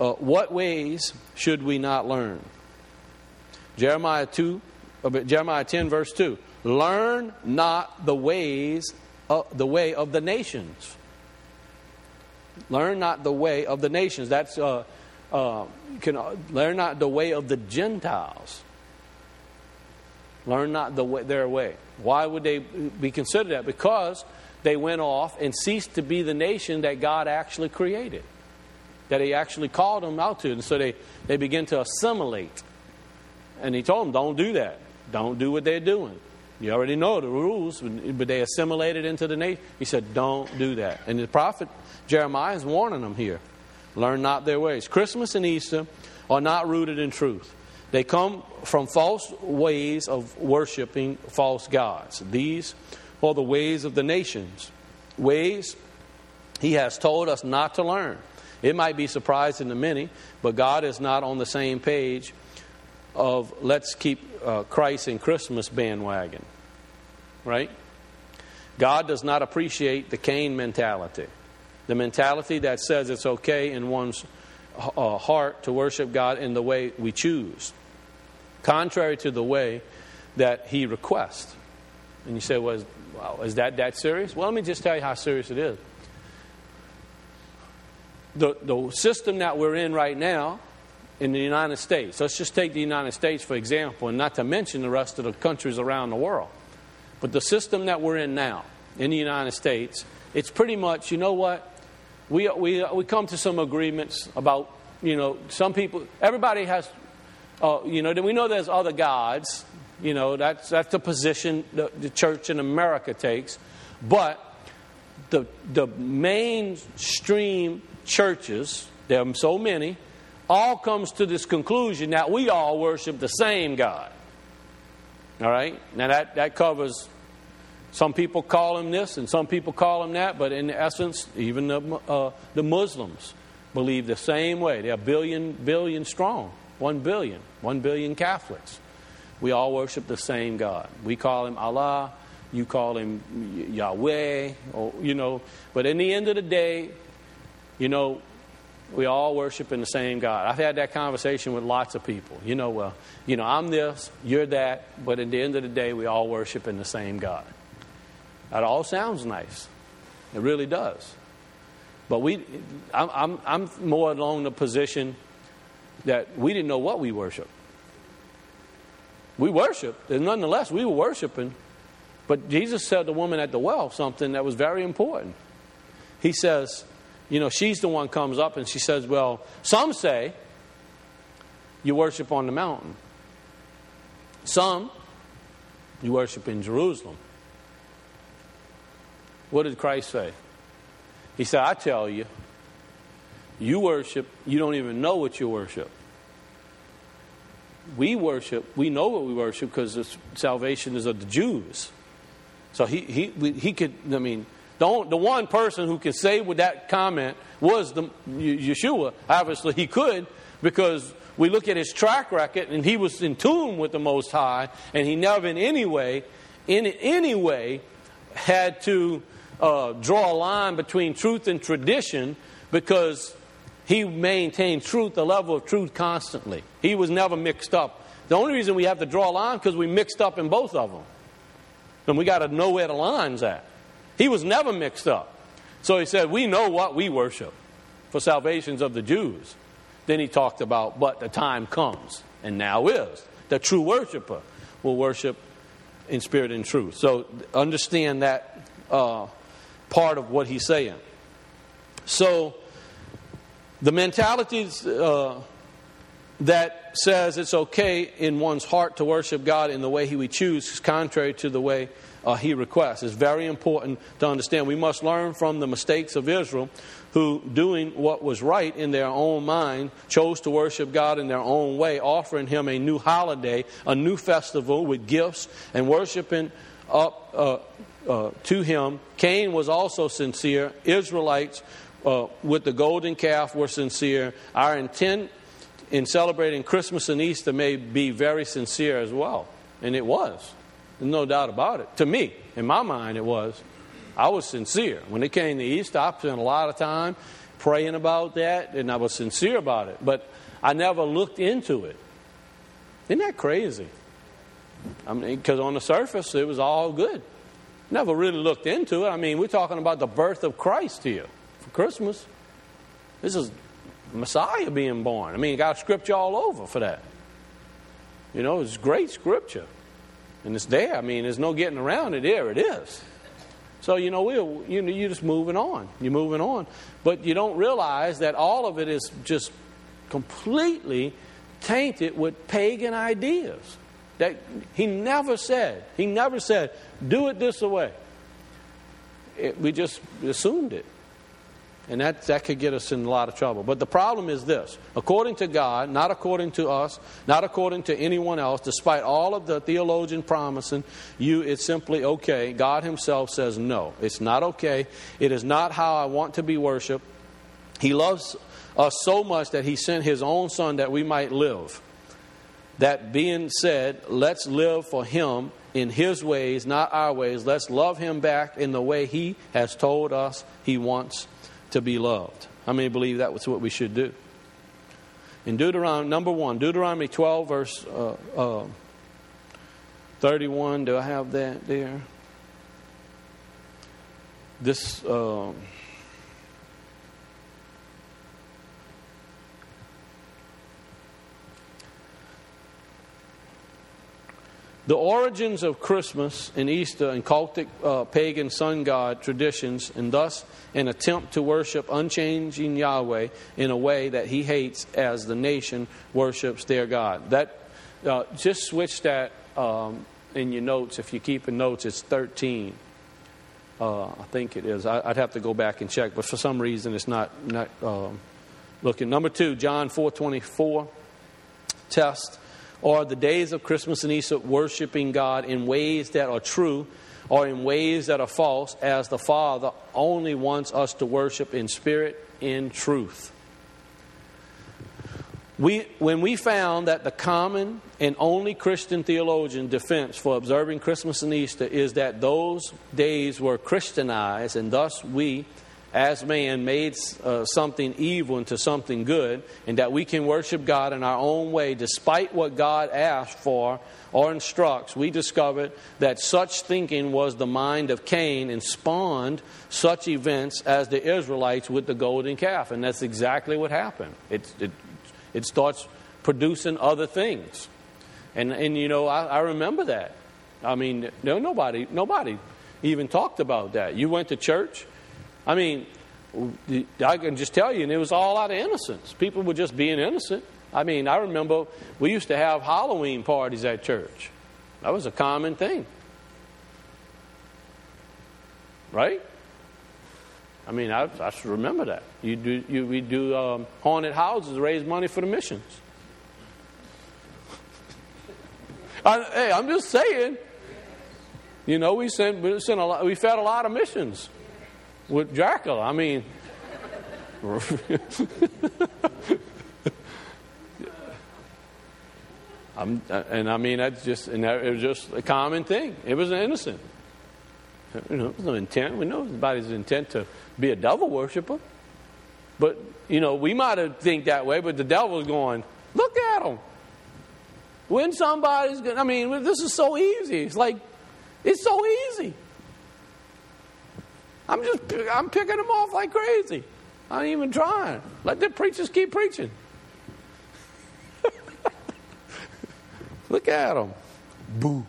S1: not learn? Jeremiah 10 verse 2. Learn not the way of the nations. Learn not the way of the nations. That's learn not the way of the Gentiles. Learn not their way. Why would they be considered that? Because they went off and ceased to be the nation that God actually created, that he actually called them out to. And so they begin to assimilate. And he told them, don't do that. Don't do what they're doing. You already know the rules, but they assimilated into the nation. He said, don't do that. And the prophet Jeremiah is warning them here. Learn not their ways. Christmas and Easter are not rooted in truth. They come from false ways of worshiping false gods. These are the ways of the nations. Ways he has told us not to learn. It might be surprising to many, but God is not on the same page of let's keep Christ and Christmas bandwagon. Right? God does not appreciate the Cain mentality. The mentality that says it's okay in one's heart to worship God in the way we choose. Contrary to the way that he requests. And you say, well, is that serious? Well, let me just tell you how serious it is. The system that we're in right now in the United States. Let's just take the United States, for example, and not to mention the rest of the countries around the world. But the system that we're in now, in the United States, it's pretty much, you know what? We come to some agreements about, some people, everybody has, we know there's other gods. That's the position the church in America takes. But the mainstream churches, there are so many, all comes to this conclusion that we all worship the same God. All right? Now that covers, some people call him this and some people call him that, but in essence, even the Muslims believe the same way. They're billion strong. 1 billion Catholics. We all worship the same God. We call him Allah, you call him Yahweh, but in the end of the day, we all worship in the same God. I've had that conversation with lots of people. I'm this, you're that, but at the end of the day, we all worship in the same God. That all sounds nice. It really does. But I'm more along the position that we didn't know what we worship. We worshiped, and nonetheless, we were worshiping. But Jesus said to the woman at the well something that was very important. He says, she's the one comes up and she says, well, some say you worship on the mountain. Some, you worship in Jerusalem. What did Christ say? He said, I tell you, you worship, you don't even know what you worship. We worship, we know what we worship because salvation is of the Jews. So he could, I mean, the one person who could say with that comment was Yeshua. Obviously he could, because we look at his track record and he was in tune with the Most High, and he never in any way had to draw a line between truth and tradition, because he maintained truth, the level of truth, constantly. He was never mixed up. The only reason we have to draw a line because we mixed up in both of them. And we got to know where the line's at. He was never mixed up. So he said, we know what we worship, for salvations of the Jews. Then he talked about, but the time comes, and now is. The true worshiper will worship in spirit and truth. So understand that part of what he's saying. So the mentality that says it's okay in one's heart to worship God in the way He would choose is contrary to the way He requests. It's very important to understand. We must learn from the mistakes of Israel, who, doing what was right in their own mind, chose to worship God in their own way, offering Him a new holiday, a new festival with gifts, and worshiping up to Him. Cain was also sincere. Israelites with the golden calf were sincere. Our intent in celebrating Christmas and Easter may be very sincere as well. And it was. There's no doubt about it. To me, in my mind, it was. I was sincere. When it came to Easter, I spent a lot of time praying about that, and I was sincere about it. But I never looked into it. Isn't that crazy? I mean, because on the surface, it was all good. Never really looked into it. I mean, we're talking about the birth of Christ here for Christmas. This is Messiah being born. I mean, you got scripture all over for that. You know, it's great scripture. And it's there. I mean, there's no getting around it. There it is. So, you know, you're just moving on. You're moving on. But you don't realize that all of it is just completely tainted with pagan ideas. That he never said, do it this way. We just assumed it. And that could get us in a lot of trouble. But the problem is this. According to God, not according to us, not according to anyone else, despite all of the theologian promising you it's simply okay, God Himself says no. It's not okay. It is not how I want to be worshipped. He loves us so much that He sent His own Son that we might live. That being said, let's live for Him in His ways, not our ways. Let's love Him back in the way He has told us He wants to be loved. How many believe that was what we should do? In Deuteronomy 12, verse 31. Do I have that there? This the origins of Christmas and Easter and cultic pagan sun god traditions, and thus an attempt to worship unchanging Yahweh in a way that He hates as the nation worships their God. That just switch that in your notes. If you're keeping notes, it's 13. I think it is. I'd have to go back and check, but for some reason it's not looking. Number 2, John 4:24. Test. Or the days of Christmas and Easter worshiping God in ways that are true or in ways that are false, as the Father only wants us to worship in spirit, in truth. When we found that the common and only Christian theologian defense for observing Christmas and Easter is that those days were Christianized, and thus we, as man, made something evil into something good, and that we can worship God in our own way despite what God asked for or instructs, we discovered that such thinking was the mind of Cain and spawned such events as the Israelites with the golden calf. And that's exactly what happened. It starts producing other things. And you know, I remember that. I mean, nobody even talked about that. You went to church. I mean, I can just tell you, and it was all out of innocence. People were just being innocent. I mean, I remember we used to have Halloween parties at church. That was a common thing. Right? I mean, I remember that. We do haunted houses to raise money for the missions. Hey, I'm just saying. You know, we fed a lot of missions with Dracula. I mean, it was just a common thing. It was innocent. You know, there's no intent. We know nobody's intent to be a devil worshiper. But, you know, we might have think that way, but the devil's going, look at them. When somebody's going, I mean, this is so easy. It's like, it's so easy. I'm picking them off like crazy. I ain't even trying. Let the preachers keep preaching. Look at them. Boo.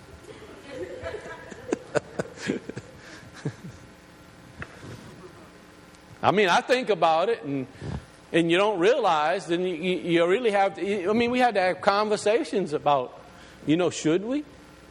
S1: I mean, I think about it, and you don't realize, then you really have to. I mean, we had to have conversations about, you know, should we?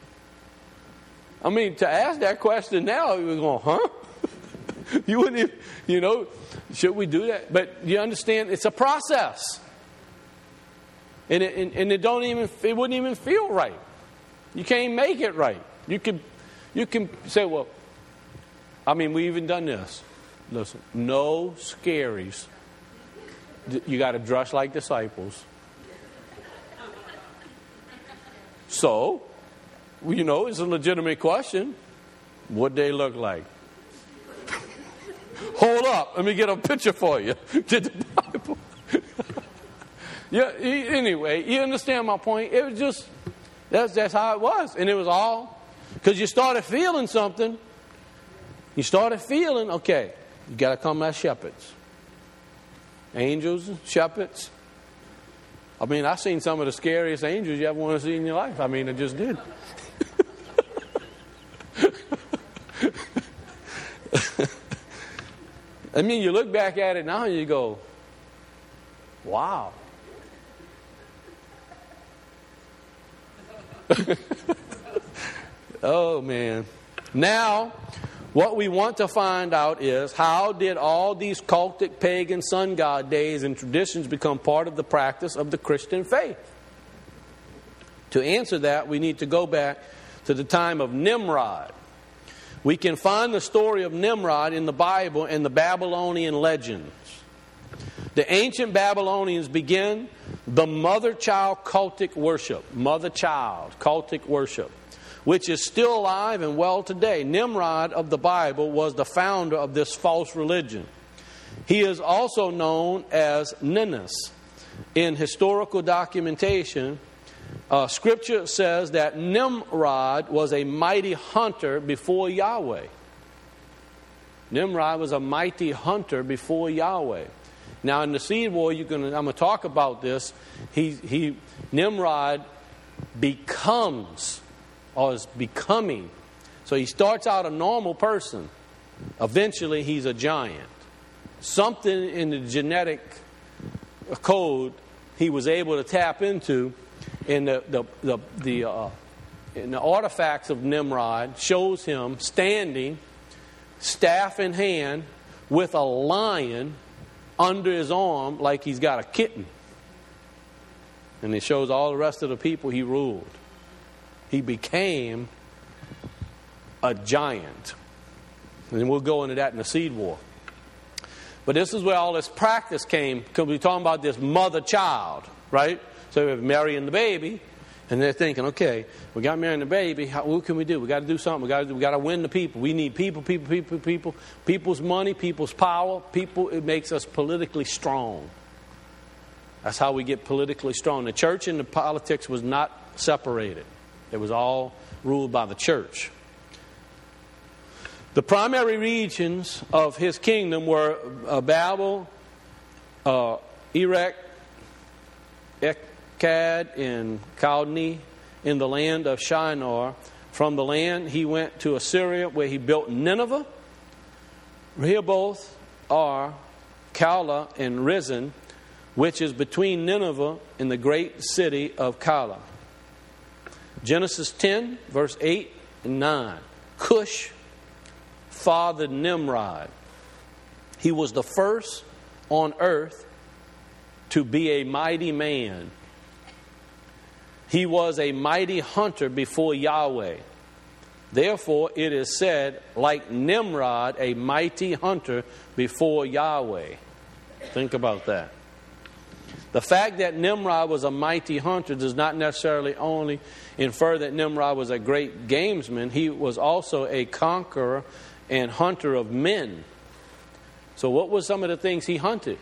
S1: I mean, to ask that question now, you were going, huh? You wouldn't even, you know, should we do that? But you understand, it's a process, and it wouldn't even feel right. You can't make it right. You can say, well, I mean, we even done this. Listen, no scaries. You got to dress like disciples. So, you know, it's a legitimate question. What they look like? Hold up, let me get a picture for you. Get the Bible. Yeah. Anyway, you understand my point? It was just that's how it was, and it was all because you started feeling something. You started feeling, okay, you got to come as shepherds. Angels, shepherds. I mean, I've seen some of the scariest angels you ever want to see in your life. I mean, I just did. I mean, you look back at it now and you go, wow. Oh, man. Now, what we want to find out is, how did all these cultic, pagan, sun god days and traditions become part of the practice of the Christian faith? To answer that, we need to go back to the time of Nimrod. We can find the story of Nimrod in the Bible and the Babylonian legends. The ancient Babylonians began the mother-child cultic worship. Mother-child cultic worship, which is still alive and well today. Nimrod of the Bible was the founder of this false religion. He is also known as Ninus. In historical documentation, Scripture says that Nimrod was a mighty hunter before Yahweh. Nimrod was a mighty hunter before Yahweh. Now in the Seed War, I'm going to talk about this. Nimrod becomes, or is becoming. So he starts out a normal person. Eventually he's a giant. Something in the genetic code he was able to tap into, and the artifacts of Nimrod shows him standing, staff in hand, with a lion under his arm like he's got a kitten. And it shows all the rest of the people he ruled. He became a giant. And we'll go into that in the Seed War. But this is where all this practice came, because we're talking about this mother-child, right? So we have Mary and the baby, and they're thinking, okay, we got Mary and the baby, what can we do? We got to do something. We got to win the people. We need people. People's money, people's power. It makes us politically strong. That's how we get politically strong. The church and the politics was not separated. It was all ruled by the church. The primary regions of his kingdom were Babel, Erech, Akkad, and Chaldee in the land of Shinar. From the land he went to Assyria, where he built Nineveh, Rehoboth, Ar, Calah, and Resen, which is between Nineveh and the great city of Calah. Genesis 10, verse 8 and 9. Cush fathered Nimrod. He was the first on earth to be a mighty man. He was a mighty hunter before Yahweh. Therefore, it is said, like Nimrod, a mighty hunter before Yahweh. Think about that. The fact that Nimrod was a mighty hunter does not necessarily only infer that Nimrod was a great gamesman. He was also a conqueror and hunter of men. So what were some of the things he hunted?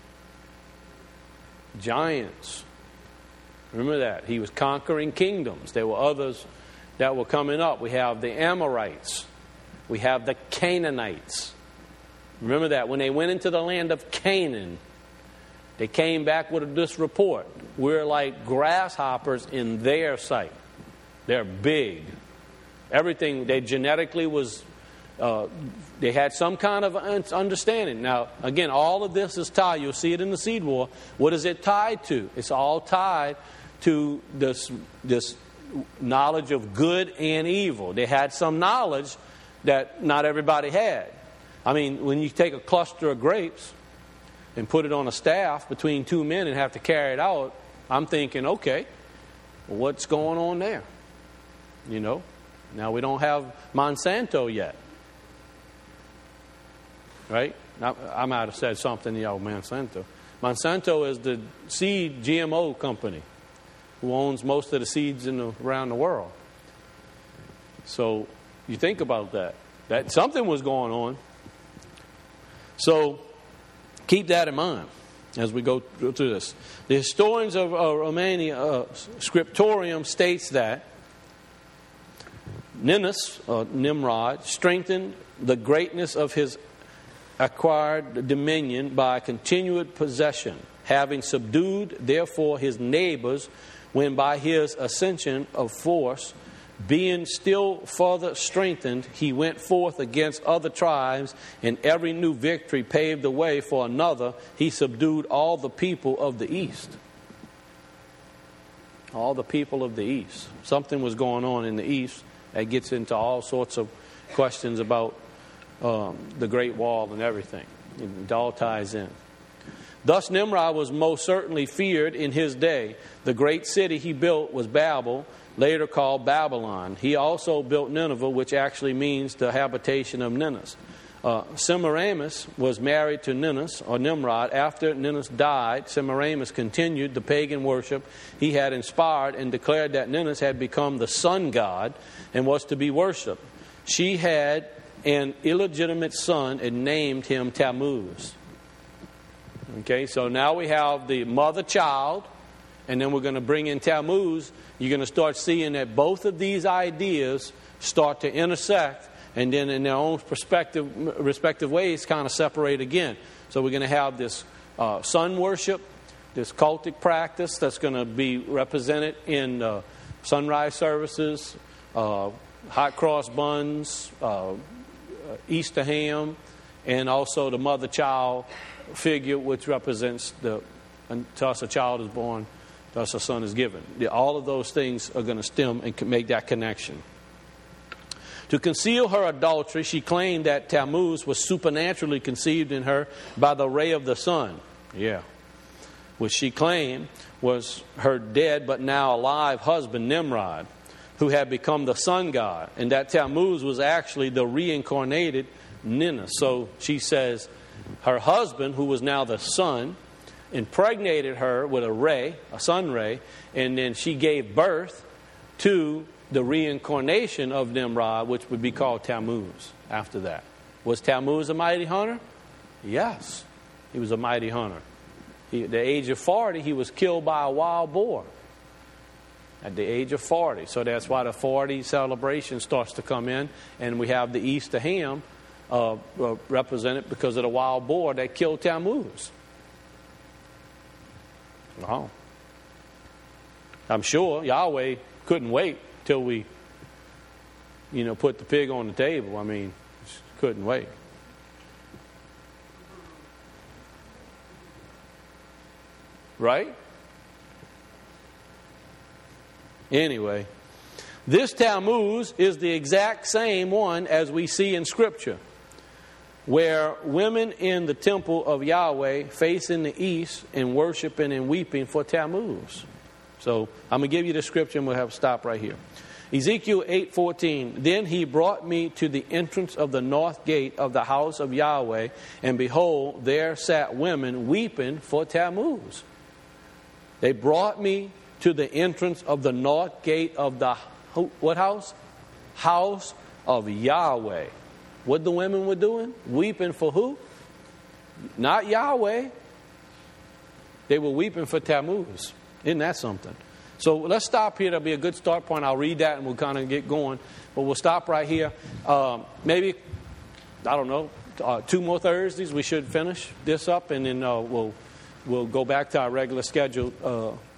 S1: Giants. Remember that. He was conquering kingdoms. There were others that were coming up. We have the Amorites. We have the Canaanites. Remember that. When they went into the land of Canaan, they came back with this report. We're like grasshoppers in their sight. They're big. Everything, they genetically was, they had some kind of understanding. Now, again, all of this is tied. You'll see it in the seed war. What is it tied to? It's all tied to this knowledge of good and evil. They had some knowledge that not everybody had. I mean, when you take a cluster of grapes and put it on a staff between two men and have to carry it out, I'm thinking, okay, well, what's going on there? You know, now we don't have Monsanto yet. Right? I might have said something, Monsanto. Monsanto is the seed GMO company who owns most of the seeds around the world. So you think about that something was going on. So keep that in mind as we go through this. The historians of Romania Scriptorium states that Nimrod strengthened the greatness of his acquired dominion by continued possession, having subdued therefore his neighbors, when by his ascension of force, being still further strengthened, he went forth against other tribes, and every new victory paved the way for another. He subdued all the people of the east. All the people of the east. Something was going on in the east that gets into all sorts of questions about the Great Wall and everything. It all ties in. Thus Nimrod was most certainly feared in his day. The great city he built was Babel, later called Babylon. He also built Nineveh, which actually means the habitation of Ninus. Semiramis was married to Ninus, or Nimrod. After Ninus died, Semiramis continued the pagan worship he had inspired and declared that Ninus had become the sun god and was to be worshipped. She had an illegitimate son and named him Tammuz. Okay, so now we have the mother-child, and then we're going to bring in Tammuz. You're going to start seeing that both of these ideas start to intersect, and then in their own respective ways kind of separate again. So we're going to have this sun worship, this cultic practice that's going to be represented in sunrise services, hot cross buns, Easter ham, and also the mother-child figure, which represents to us a child is born, to us a son is given. All of those things are going to stem and make that connection. To conceal her adultery, she claimed that Tammuz was supernaturally conceived in her by the ray of the sun. Yeah. Which she claimed was her dead but now alive husband, Nimrod, who had become the sun god. And that Tammuz was actually the reincarnated Ninus. So she says her husband, who was now the sun, impregnated her with a sun ray, and then she gave birth to the reincarnation of Nimrod, which would be called Tammuz after that. Was Tammuz a mighty hunter? Yes, he was a mighty hunter. At the age of 40, he was killed by a wild boar. At the age of 40. So that's why the 40 celebration starts to come in, and we have the Easter ham represented because of the wild boar that killed Tammuz. Wow. I'm sure Yahweh couldn't wait till we, put the pig on the table. I mean, couldn't wait. right? Anyway, this Tammuz is the exact same one as we see in Scripture, where women in the temple of Yahweh facing the east and worshiping and weeping for Tammuz. So I'm going to give you the scripture and we'll have to stop right here. Ezekiel 8:14. Then he brought me to the entrance of the north gate of the house of Yahweh, and behold, there sat women weeping for Tammuz. They brought me to the entrance of the north gate of the, what house? House of Yahweh. What the women were doing? Weeping for who? Not Yahweh. They were weeping for Tammuz. Isn't that something? So let's stop here. That'll be a good start point. I'll read that and we'll kind of get going. But we'll stop right here. Maybe, I don't know, 2 more Thursdays we should finish this up, and then we'll go back to our regular schedule